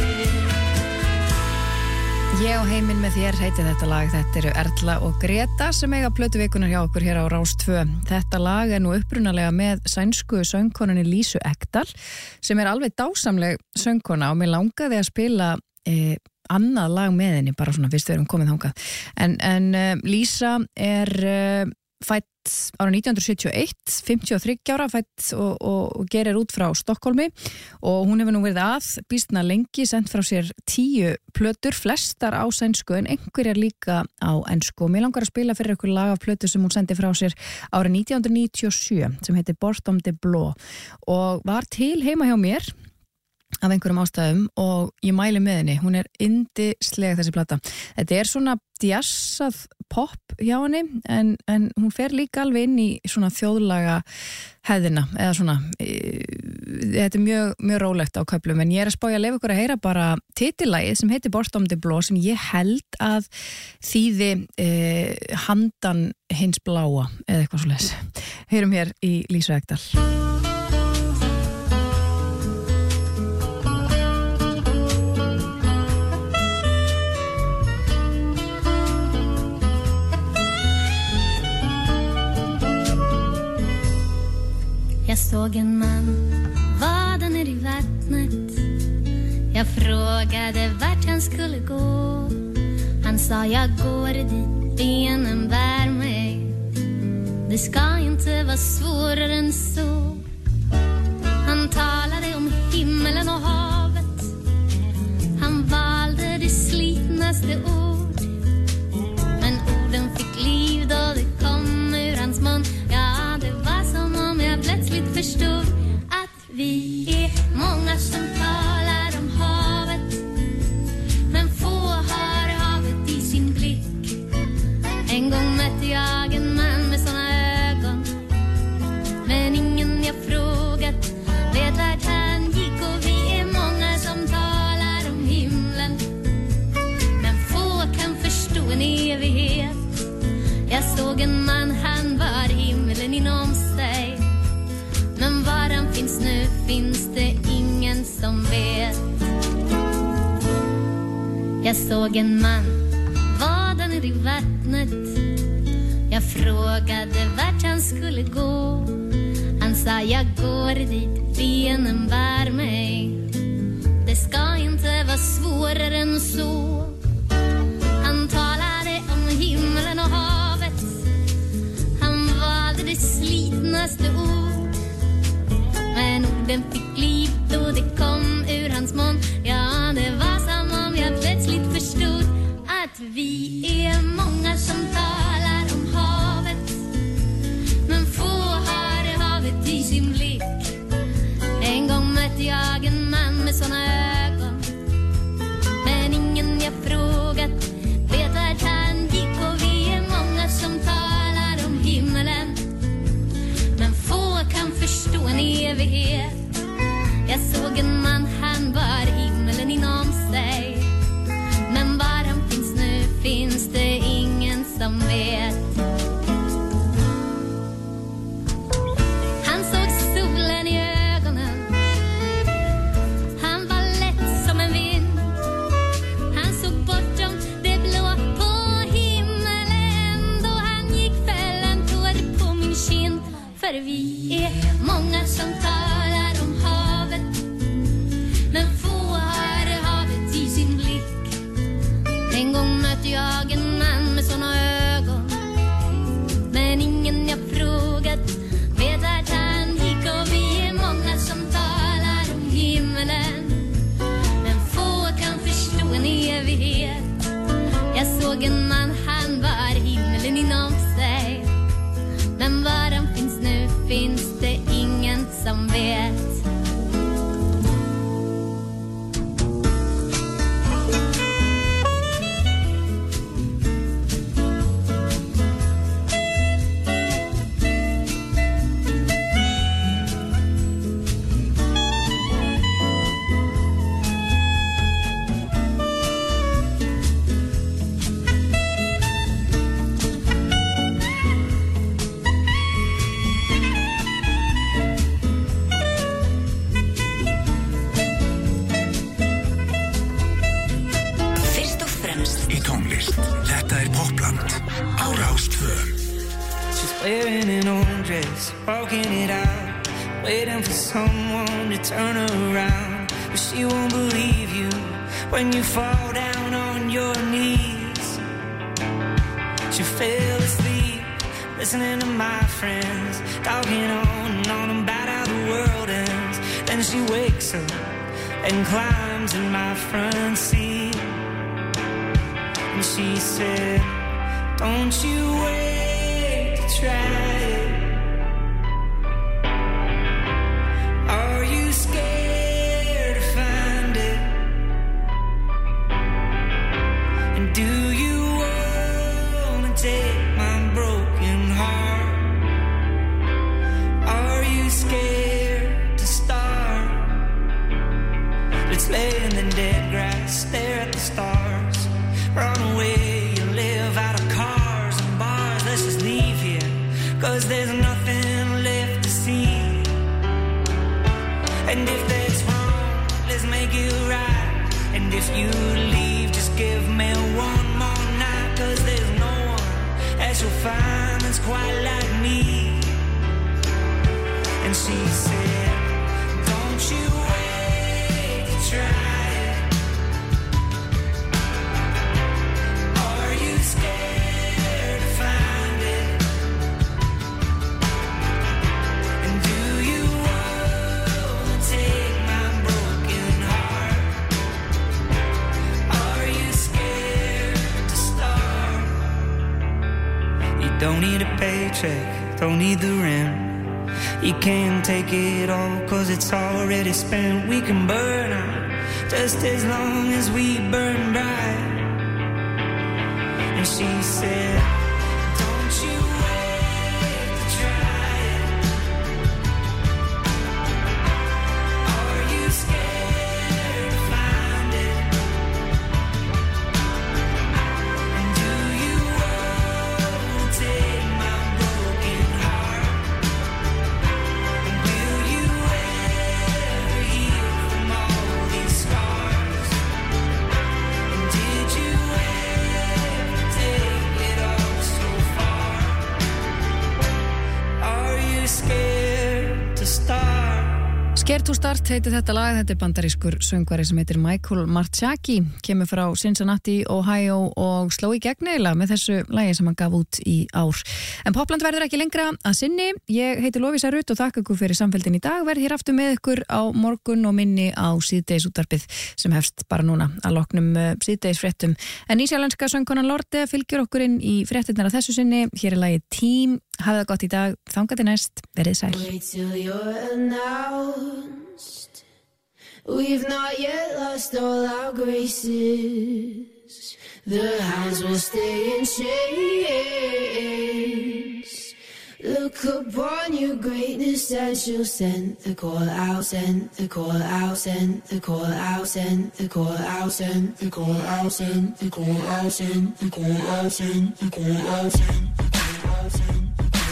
Ég á heiminn með þér heiti þetta lag. Þetta eru Erla og Greta sem eiga plötu vikunar hjá okkur hér á Rástfö. Þetta lag er nú upprunalega með sænsku söngkonunni Lísu Ekdahl sem er alveg dásamleg söngkona og mér langaði að spila e, annað lag með henni bara svona fyrst við erum komið þangað. En, en uh, Lísa er uh, fætt ára nítján hundruð sjötíu og eitt, fimmtíu og þriggja ára fætt og, og, og gerir út frá Stokkólmi og hún hefur nú verið að býstna lengi, sendt frá sér tíu plötur, flestar á sænsku en einhverjar líka á ensku og mér langar að spila fyrir ykkur lag af plötu sem hún sendi frá sér ára nítján hundruð níutíu og sjö sem heitir Bortom de Blå og var til heima hjá mér af einhverjum ástæðum og ég mæli með henni, hún er yndisleg þessi plata. Þetta er svona djassað pop hjá henni en, en hún fer líka alveg inn í svona þjóðlaga hefðina eða svona, e, þetta er mjög, mjög rólegt á köflum en ég er að spá ég að leyfa ykkur að heyra bara titillagið sem heitir Bortom de Blå sem ég held að þýði e, handan hins bláa eða eitthvað svoleiðis. Heyrum hér í Lísu Ekdal. Jag såg en man vada ner i vattnet. Jag frågade vart han skulle gå. Han sa jag går dit benen bär mig. Det ska inte vara svårare än så. Han talade om himmelen och havet. Han valde det slitnaste ord. Men orden fick liv då det kom ur hans mun. Ja, det var som om jag plötsligt förstod att vi är många som talar om havet. Men få har havet i sin blick. En gång mötte jag en man med såna ögon. Men ingen jag frågat vet vart han gick. Och vi är många som talar om himlen. Men få kan förstå en evighet. Jag såg en man, han var himlen inom sig. Men var han finns nu finns det ingen som vet. Jag såg en man vada ner i vattnet. Jag frågade vart han skulle gå. Han sa jag går dit benen bär mig. Det ska inte vara svårare än så. Han talade om himlen och havet. Han valde det slitnaste ord. Men orden fick liv då det kom ur hans mun. Ja, det var som om jag plötsligt förstod att vi är många som talar om havet. Men få har havet i sin blick. En gång mötte jag en man med såna ögon. Men ingen jag frågat vet vart han gick. Och vi är många som talar om himlen. Men få kan förstå en evighet. Jag såg en man, han var himlen inom sig. Men var han finns nu finns det ingen som vet. Han såg solen i ögonen. Han var lätt som en vind. Han såg bortom det blå på himmelen. Då han gick föll en tår på min kind. För vi är många som talar om havet. Men få har havet i sin blick. En gång mötte jag en man med såna ögon. Men ingen jag frågat vet vart han gick. Och vi är många som talar om himlen. Men få kan förstå en evighet. Jag såg en man, han var himlen inom sig. Men var han finns nu finns det ingen som vet. Wearing an old dress, walking it out, waiting for someone to turn around. But she won't believe you when you fall down on your knees. She fell asleep listening to my friends, talking on and on about how the world ends. Then she wakes up and climbs in my front seat. And she said, don't you wait to try it. Are you scared to find it? And do you wanna take my broken heart? Are you scared to start? Let's lay in the dead grass, stare at the stars, run away and live out of cars and bars. Let's just leave here, cause there's nothing left to see. And if that's wrong, let's make it right. And if you leave, just give me one more night. Cause there's no one that you'll find that's quite like me. And she said, don't you wait to try it. Are you scared to find it? And do you wanna take my broken heart? Are you scared to start? You don't need a paycheck, don't need the rent. You can't take it all, cause it's already spent. We can burn out just as long as we burn bright. And she said, don't you wait to try it. Are you scared to find it? And do you wanna take my broken heart? And will you ever heal from all these scars? And did you ever take it all so far? Are you scared to start? Scared to Start heitir þetta lag, þetta er bandarískur söngvari sem heitir Michael Marciaki, kemur frá Cincinnati, Ohio og sló í gegn eiginlega með þessu lagi sem hann gaf út í ár. En Popland verður ekki lengra að sinni. Ég heiti Lovísa Rutt og þakka ykkur fyrir samfélgin í dag. Verð hér aftur með ykkur á morgun og minni á síðdegisútvarpið sem hefst bara núna að loknum síðdegisfréttum. En nýsjálenska söngkonan Lorde fylgjur okkur inn í fréttirnar að þessu sinni. Hér er lagið Team. Hafið það gott í dag. Þangað til næst. Verið sæl. Wait till you're announced. We've not yet lost all our graces. The hounds will stay in chains. Look upon your greatness and she'll send the call out, send the call out, send the call out, send the call out, send the call out, send the call out, send the call out, send the call out, send the call out, send.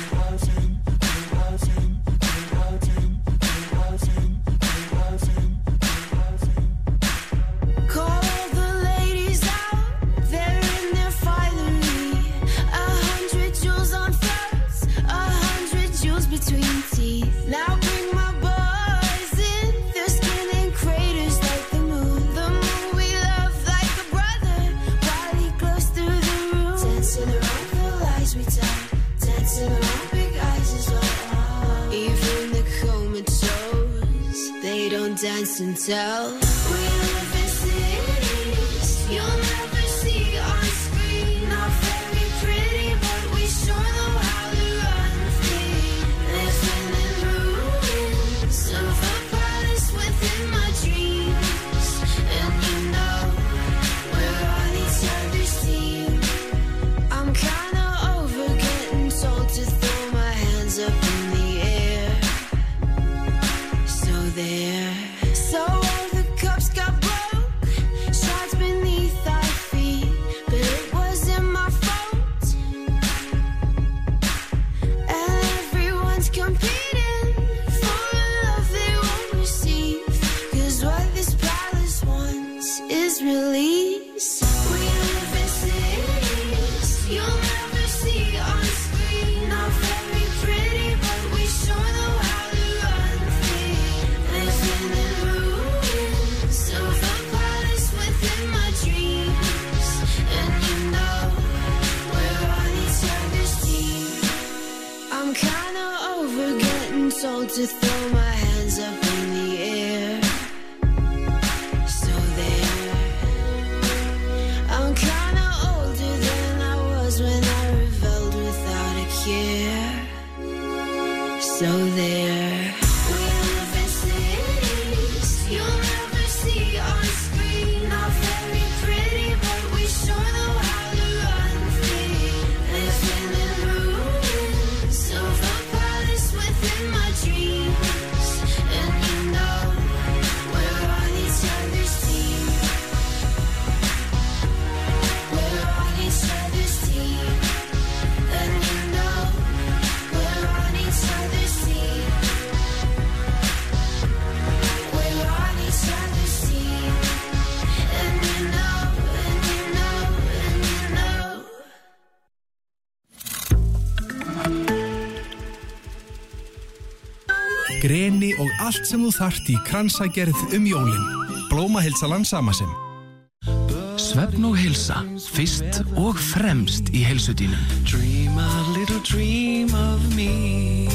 Now bring my boys in, their skin in craters like the moon. The moon we love like a brother, while he glows through the room. Dancing around the lies we tell, dancing around big eyes as well. Even the comatose, they don't dance and tell. We live in cities you'll never see on screen. Not very pretty, but we sure know how to run free. Living in ruins of a palace within my dreams. And you know, we're on each other's team. I'm kinda over getting told to throw my hands up in the air. So there, so all the to throw my hands up in the air. So there, I'm kinda older than I was when I reveled without a care. So there, we live in cities you'll never see on screen. Not very pretty, but we sure know how to run free. Living in ruins of a palace within my dreams. And you know, we're on each other's team. We're on each other's team. And you know, we're on each other's team. We're on each other's team. And you know, and you know, and you know. Greni og allt sem þú þarft í kransagerð um jólin. Blómaheilsalan Samasem. Svefn og heilsa, fyrst og fremst í heilsudínum. Dream a little dream of me.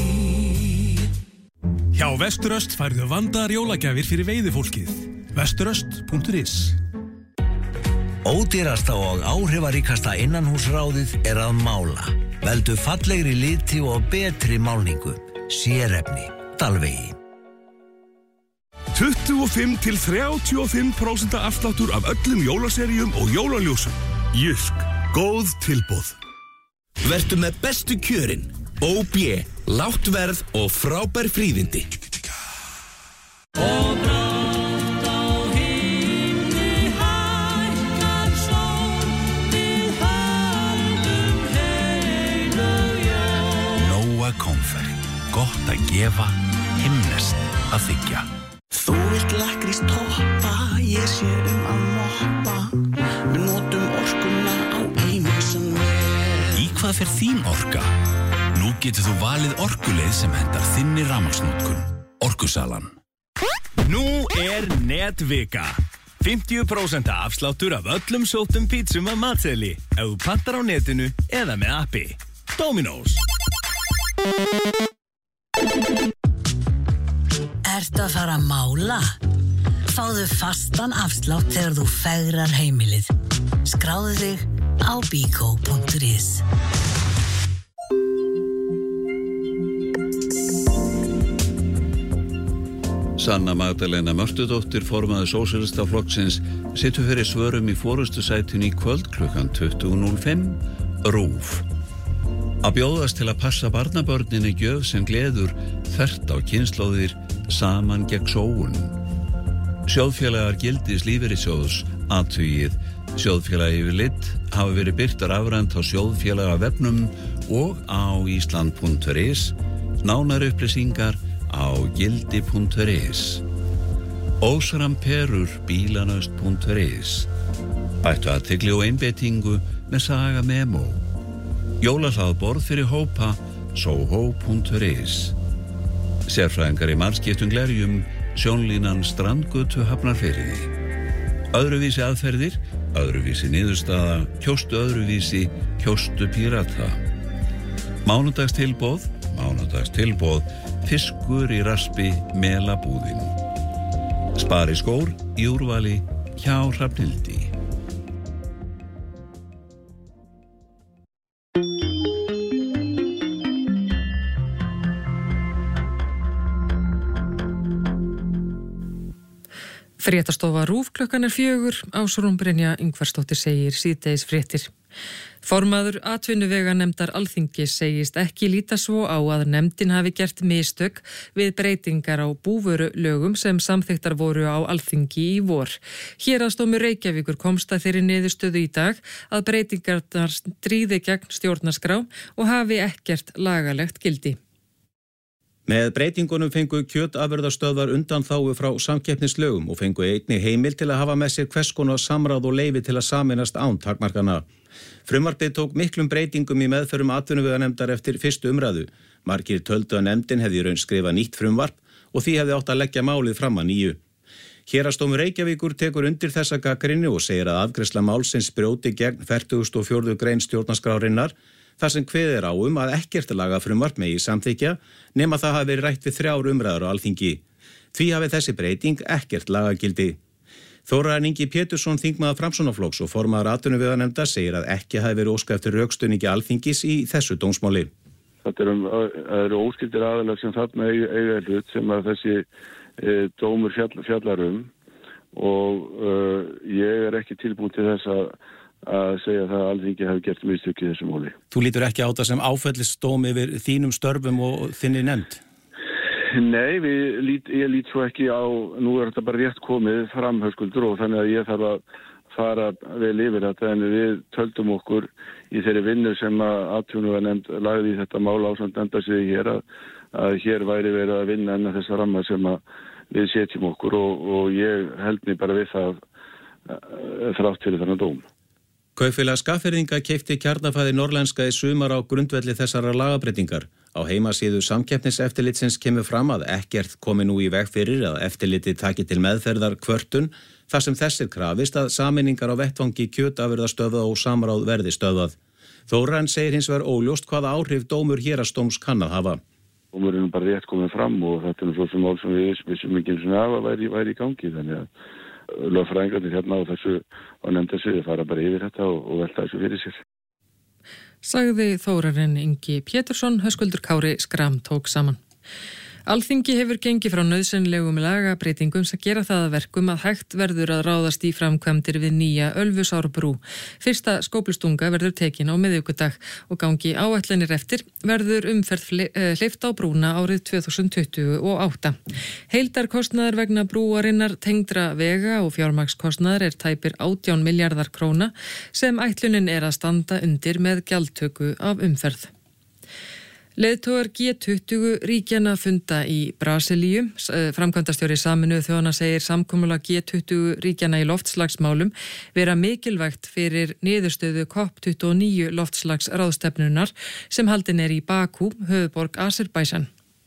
Hjá Vesturöst færðu vandaðar jólagjafir fyrir veiðifólkið. vesturöst punktur is. Ódýrasta og áhrifaríkasta innanhúsráðið er að mála. Veldu fallegri liti og betri málningu. Sérefni. Dalvegi. tuttugu og fimm til þrjátíu og fimm prósent afsláttur af öllum jólaseríum og jólaljósum. Jysk. Góð tilboð. Vertu með bestu kjörin. ó bé, lágt verð og frábær fríðindi. Og brátt á himni hækkar sól, við höldum heilög jól. Nóa Komfert. Gott að gefa, himnest að þiggja. Þú vilt lakrís toppa, ég sé um að moppa. Við notum orkuna á einu sem er. Í hvað fer þín orka? Nú getur þú valið orkuleið sem hendar þinni rafmagnsnotkun. Orkusalan. Nú er netvika. fimmtíu prósent afsláttur af öllum sóttum pítsum af matseðli ef þú pantar á netinu eða með appi. Dominos. Ertu að fara að mála? Fáðu fastan afslátt þegar þú fegrar heimilið. Skráðu þig á bíkó punktur is. Sanna Magdalena Mörtudóttir, formaður Sósíalistaflokksins, situr fyrir svörum í forystusætinu í kvöld klukkan tuttugu núll fimm, RÚV. Að bjóðast til að passa barnabörninni gjöf sem gleður þvert á kynslóðir saman gegn sóun. Sjóðfélagar gildis lífeyrissjóðs, athugið, sjóðfélagi yfirleitt hafa verið birtar afrænt á sjóðfélaga vefnum og á ísland punktur is, nánar upplýsingar á gildi punktur is. Ósramperur bílanöst punktur is. Bættu athygli og einbeitingu með Saga Memo. Jólahlaðborð fyrir hópa soho punktur is. Sérfræðingar í mannskiptum glerjum, sjónlínan Strandgötu Hafnarfirði. Öðruvísi aðferðir, öðruvísi niðurstaða, kjóstu öðruvísi, kjóstu pírata. Mánudagstilboð, mánudagstilboð, fiskur í raspi, melabúðin. Spari skór í úrvali hjá Hrafnhildi. Fréttastofa RÚV klukkan er fjögur, Ásrún Brynja Ingvarsdóttir segir síðdegis fréttir. Formaður atvinnuveganefndar Alþingis segist ekki líta svo á að nefndin hafi gert mistök við breytingar á búvörulögum sem samþykktar voru á Alþingi í vor. Héraðsdómur Reykjavíkur komst að þeirri niðurstöðu í dag að breytingarnar stríði gegn stjórnarskrá og hafi ekkert lagalegt gildi. Með breytingunum fengu kjötafurðastöðvar undanþágu frá samkeppnislögum og fengu einnig heimild til að hafa með sér hvers konar samráð og leyfi til að sameinast án takmarkana. Frumvarpið tók miklum breytingum í meðferðum atvinnuveganefndar eftir fyrstu umræðu. Margir töldu að nefndin hefði í raun skrifað nýtt frumvarp og því hefði átt að leggja málið fram að nýju. Héraðsdómur Reykjavíkur tekur undir þessa gagnrýni og segir að afgreiðsla málsins brjóti gegn fertugasta og fjórðu grein stjórnarskrárinnar þar sem kveðið er á um að ekkert lagafrumvarp megi samþykja nema það hafi verið rætt við þrjár umræður á Alþingi. Því hafi þessi breyting ekkert lagagildi. Þórarinn Ingi Pétursson, þingmaður Framsóknarflokks og formaður atvinnuveganefndar, segir að ekki hafi verið óskað eftir rökstuðningi Alþingis í þessu dómsmáli. Þetta eru, eru óskyldir aðilar sem þarna eiga hlut sem að þessi e, dómur fjall, fjallar um og e, ég er ekki tilbúin til þess að, að segja það að Alþingi hafi gert mistök í þessu máli. Þú lítur ekki á það sem áfellisdóm yfir þínum störfum og þinni nefnd? Nei, við lít, ég lít svo ekki á, nú er þetta bara rétt komið fram Höskuldur og þannig að ég þarf að fara vel yfir þetta en við töldum okkur í þeirri vinnu sem að atvinnuveganefnd lagði í þetta mál ásamt enda sig hér að, að hér væri verið að vinna enn að þessa ramma sem að við setjum okkur og, og ég held mig bara við það þrátt fyrir þennan dóm. Kaupfélag Skagfirðinga keypti Kjarnafæði Norrlenska í sumar á grundvelli þessara lagabreytingar. Á heimasíðu samkeppniseftirlitsins kemur fram að ekkert komi nú í veg fyrir að eftirlitið taki til meðferðar kvörtun þar sem þessir krafist að sameiningar á vettvangi kjötafurðastöðva og samráð verði stöðvað. Þórarinn segir hins vegar óljóst hvaða áhrif dómur héraðsdóms kann að hafa. Dómurinn er bara rétt komið fram og þetta er svo sem mál sem við vissum ekki eins og hafa væri, væri í gangi þannig að lögfræðingarnir hérna á þessu og nefnda sig fara bara yfir þetta og, og velta þessu fyrir sér. Sagði Þórarinn Ingi Pétursson, Höskuldur Kári Skram tók saman. Alþingi hefur gengið frá nauðsynlegum lagabreitingum sem gera það að verkum að hægt verður að ráðast í framkvæmdir við nýja Ölfusárbrú. Fyrsta skóflustunga verður tekin á miðvikudag og gangi áætlanir eftir verður umferð hleypt á brúna árið tvö þúsund tuttugu og átta. Heildarkostnaður vegna brúarinnar tengdra vega og fjármagnskostnaður er tæpir átján milljarðar króna sem ætlunin er að standa undir með gjaldtöku af umferð. Leiðtogar G tuttugu ríkjanna funda í Brasilíu. Framkvæmdastjóri Sameinuðu þjóðanna segir samkomulag G tuttugu ríkjanna í loftslagsmálum vera mikilvægt fyrir niðurstöðu COP tuttugu og níu loftslagsráðstefnunnar sem haldin er í Bakú, höfuðborg Azerbaijan.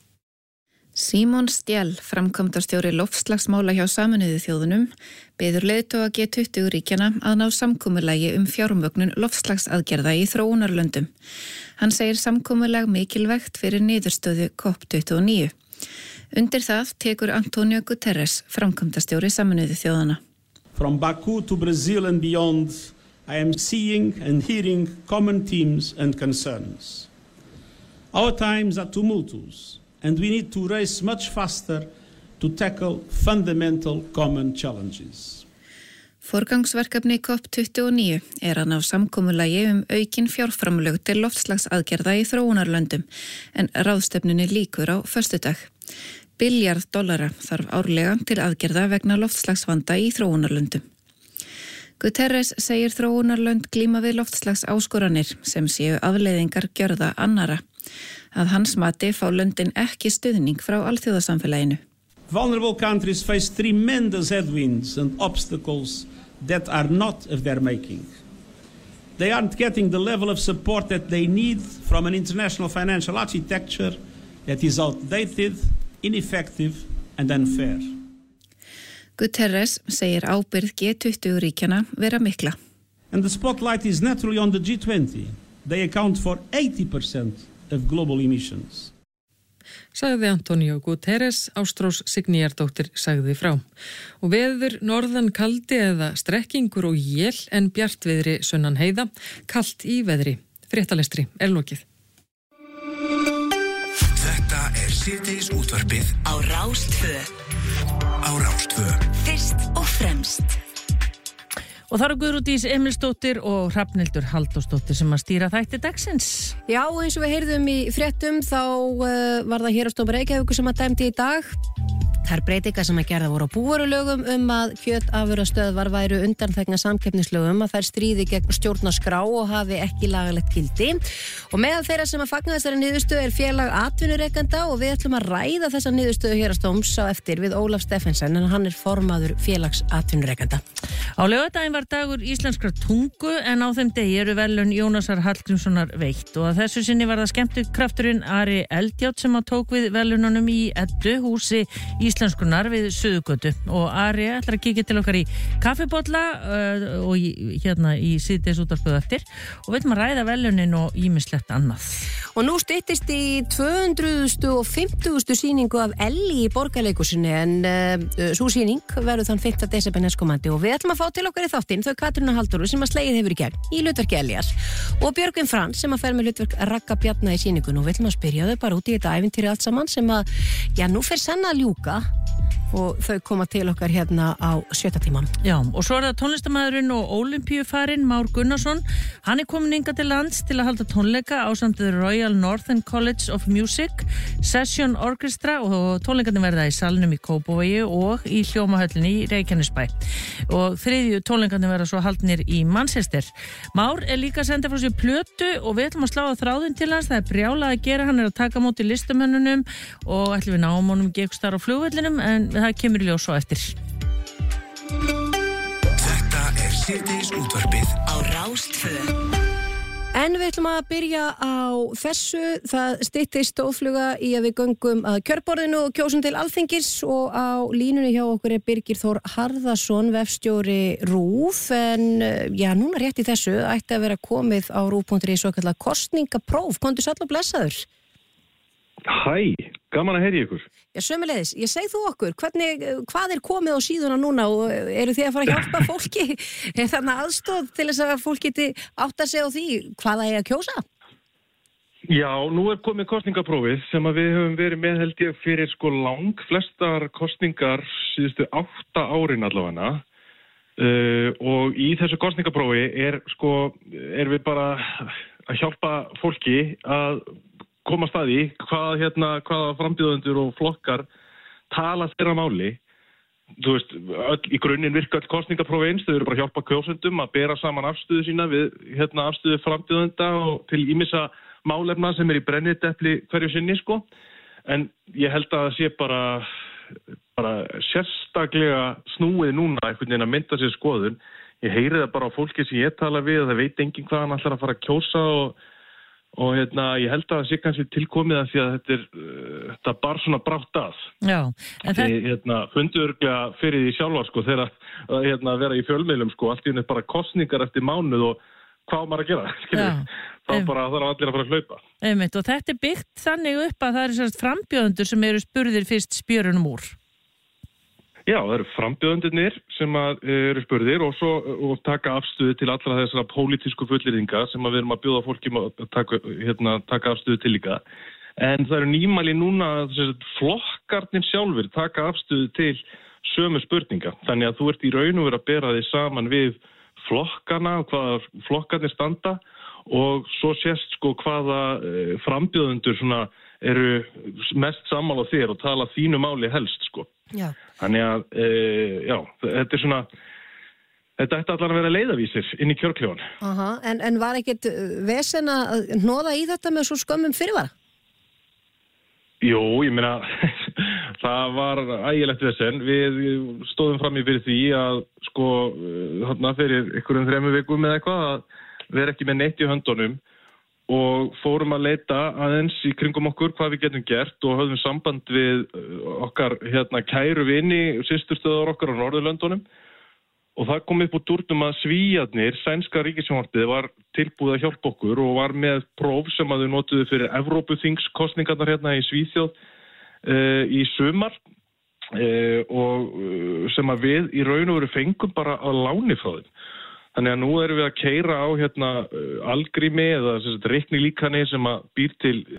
Símon Stjell, framkvæmdastjóri loftslagsmála hjá Sameinuðu þjóðunum, biður leiðtoga G tuttugu ríkjanna að ná samkomulagi um fjármögnun loftslagsaðgerða í þróunarlöndum. Hann segir samkomulag mikilvægt fyrir niðurstöðu COP tuttugu og níu. Undir það tekur Antonio Guterres, framkvæmdastjóri Sameinuðu þjóðanna. From Baku to Brazil and beyond, I am seeing and hearing common themes and concerns. Our times are tumultuous. And we need to race much faster to tackle fundamental common challenges. Forgangsverkefni COP tuttugu og níu er að ná samkomulagi um aukin fjárframlög til loftslagsaðgerða í þróunarlöndum en ráðstefnunni lýkur á föstudag. Billjarð dollara þarf árlega til aðgerða vegna loftslagsvanda í þróunarlöndum. Guterres segir þróunarlönd glíma við loftslagsáskoranir sem séu afleiðingar gjörða annara. Að hans mati fá löndin ekki stuðning frá alþjóðasamfélaginu. Vulnerable countries face tremendous headwinds and obstacles that are not of their making. They aren't getting the level of support that they need from an international financial architecture that is outdated, ineffective and unfair. Guterres segir ábyrgð G tuttugu ríkjana vera mikla. And the spotlight is naturally on the G twenty. They account for eighty percent of global emissions. Sagði Antonio Guterres, Ástrós Signýjardóttir sagði frá. Og veður norðan kaldi eða strekkingur og jél en bjartviðri sunnan heiða, kalt í veðri. Fréttalestri er lokið. Þetta er síðdegis útvarpið á Rás tvö. Á Rás tvö. Fyrst og fremst. Og það eru Guðrúdís Emilsdóttir og Hrafnhildur Halldórsdóttir sem að stýra þætti dagsins. Já, eins og við heyrðum í fréttum þá uh, var það Héraðsdómur Reykjavíkur sem að dæmdi í dag. Það er breytingar sem að gerða voru á búvörulögum um að kjötafurðastöðvar væru undanþegna samkeppnislögum að þær stríði gegn stjórnarskrá og hafi ekki lagalegt gildi. Og meðal þeirra sem að fagna þessari niðurstöðu er félag atvinnurekenda og við ætlum að ræða þessa niðurstöðu Héraðsdóms á eftir við Ólaf Steffensen en hann er formaður félags atvinnurekenda. Á laugardaginn var dagur íslenskrar tungu en á þeim degi eru verðlaun Jónasar Hallgrímssonar veitt og að þessu sinni var það skemmtikrafturinn Ari Eldjárn sem að tók við verðlaununum í Eddu, húsi íslenskunar við Suðurgötu og Ari ætlar að kíkja til okkar í kaffibolla uh, og í, hérna í síðdeis útvarpið eftir og við ætlum að ræða verðlaunin og ýmislegt annað. Og nú styttist í tvö hundruð fimmtíu sýningu af Elli í Borgarleikhúsinu en uh, sú sýning verður þann fimmta desember næstkomandi og við ætlum að fá til okkar í þáttinn þau Katrínu Halldóru sem að slegið hefur í gegn í hlutverki Elías og Björgvin Frans sem að fer með hlutverk Ragga Bjarna í sýningun og við ætlum að spyrja þau bara út í þetta ævintýri allt saman sem að, já, nú fer senn að ljúka og þau koma til okkar hérna á sjötta tíman. Já, og svo er það tónlistamæðurinn og ólympíufarinn Már Gunnarsson. Hann er komin hingað til lands til að halda tónleika ásamt Royal Northern College of Music, Session Orchestra og tónleikarnir verða í salnum í Kópavogi og í Hljómahöllinni í Reykjanesbæ. Og þriðju tónleikarnir verða svo haldnir í Manchester. Már er líka að senda frá sér plötu og við ætlum að slá á þráðun til hans. Það er brjálað að gera, hann er að taka móti listamönnunum og ætlum við náum honum gegstar á flugvellinum en það kemur í ljós á eftir. Þetta er síðdeis útvarpið á Rás tvö. En við ætlum að byrja á þessu. Það styttist stóðfluga í að við göngum að kjörborðinu og kjósum til Alþingis og á línunni hjá okkur er Birgir Þór Harðarson, vefstjóri RÚV. En já, núna rétt í þessu ætti að vera komið á rúv punktur is svo kallar kosningapróf. Komdu sæll og blessaður. Hæ, gaman að heyra í ykkur. Já, sömuleiðis. Ég seg þú okkur, hvernig, hvað er komið á síðuna núna og eru þið að fara að hjálpa fólki? Er þarna aðstoð til þess að fólk geti átta sig á því hvað það er að kjósa? Já, nú er komið kosningaprófið sem að við höfum verið með held ég fyrir sko lang flestar kosningar síðustu átta árin allavega. Uh, og í þessu kosningaprófi er sko, er við bara að hjálpa fólki að koma staði hvað hérna hvaða frambjóðendur og flokkar tala þeirra máli. Þú veist, öll, í grunninn virka öll kosningaprófi eins, þau eru bara að hjálpa kjósendum að bera saman afstöðu sína við hérna afstöðu frambjóðenda og til ýmissa málefna sem er í brennidepli hverju sinni sko. En ég held að það sé bara bara sérstaklega snúið núna einhvern veginn að mynda sér skoðun. Ég heyri það bara á fólki sem ég tala við og það veit enginn hvað hann ætlar að fara að kjósa og Og hérna, ég held að það sé kannski tilkomið að því að þetta er, uh, þetta bar svona brátt að. Já. En það... Ég, hérna, fundu örglega fyrir því sjálfar, sko, þegar að hérna, vera í fjölmiðlum, sko, allt í henni bara kosningar eftir mánuð og hvað á maður að gera, skilur. Þá um... bara þarf allir að fara að hlaupa. Einmitt, og þetta er byggt þannig upp að það eru sérst frambjóðendur sem eru spurðir fyrst spjörunum úr. Já, það eru frambjóðendurnir sem að, eru spurðir og svo og taka afstöðu til allra þessara pólitísku fullyrðinga sem að við erum að bjóða fólki að taka, hérna, taka afstöðu til líka. En það eru nýmæli núna að flokkarnir sjálfur taka afstöðu til sömu spurninga. Þannig að þú ert í raun og verið að bera þig saman við flokkana og hvaða flokkarnir standa og svo sést sko hvaða frambjóðendur svona eru mest sammála þér og tala þínu máli helst sko. Já. Þannig að, e, já, þetta er svona, þetta ætti allar að vera leiðavísir inn í kjörkljóðan. Aha, en, en var ekkert vesen að hnoða í þetta með svo skömmum fyrirvara? Jú, ég meina, það var ægilegt vesen. Við stóðum fram í fyrir því að, sko, þarna fyrir einhverjum þremur vikum eða eitthvað að vera ekki með neitt í höndunum og fórum að leita aðeins í kringum okkur hvað við getum gert og höfðum samband við okkar hérna kæru vini, systurstöðar okkar á Norðurlöndunum og það kom upp úr dúrnum að Svíarnir, sænska ríkissjónvarpið var tilbúið að hjálpa okkur og var með próf sem að þau notuðu fyrir Evrópuþingskosningarnar hérna í Svíþjóð uh, í sumar uh, og sem að við í raun og veru fengum bara að láni frá þeim. Þannig að nú erum við að keyra á hérna Algrími eða reiknilíkani sem að býr til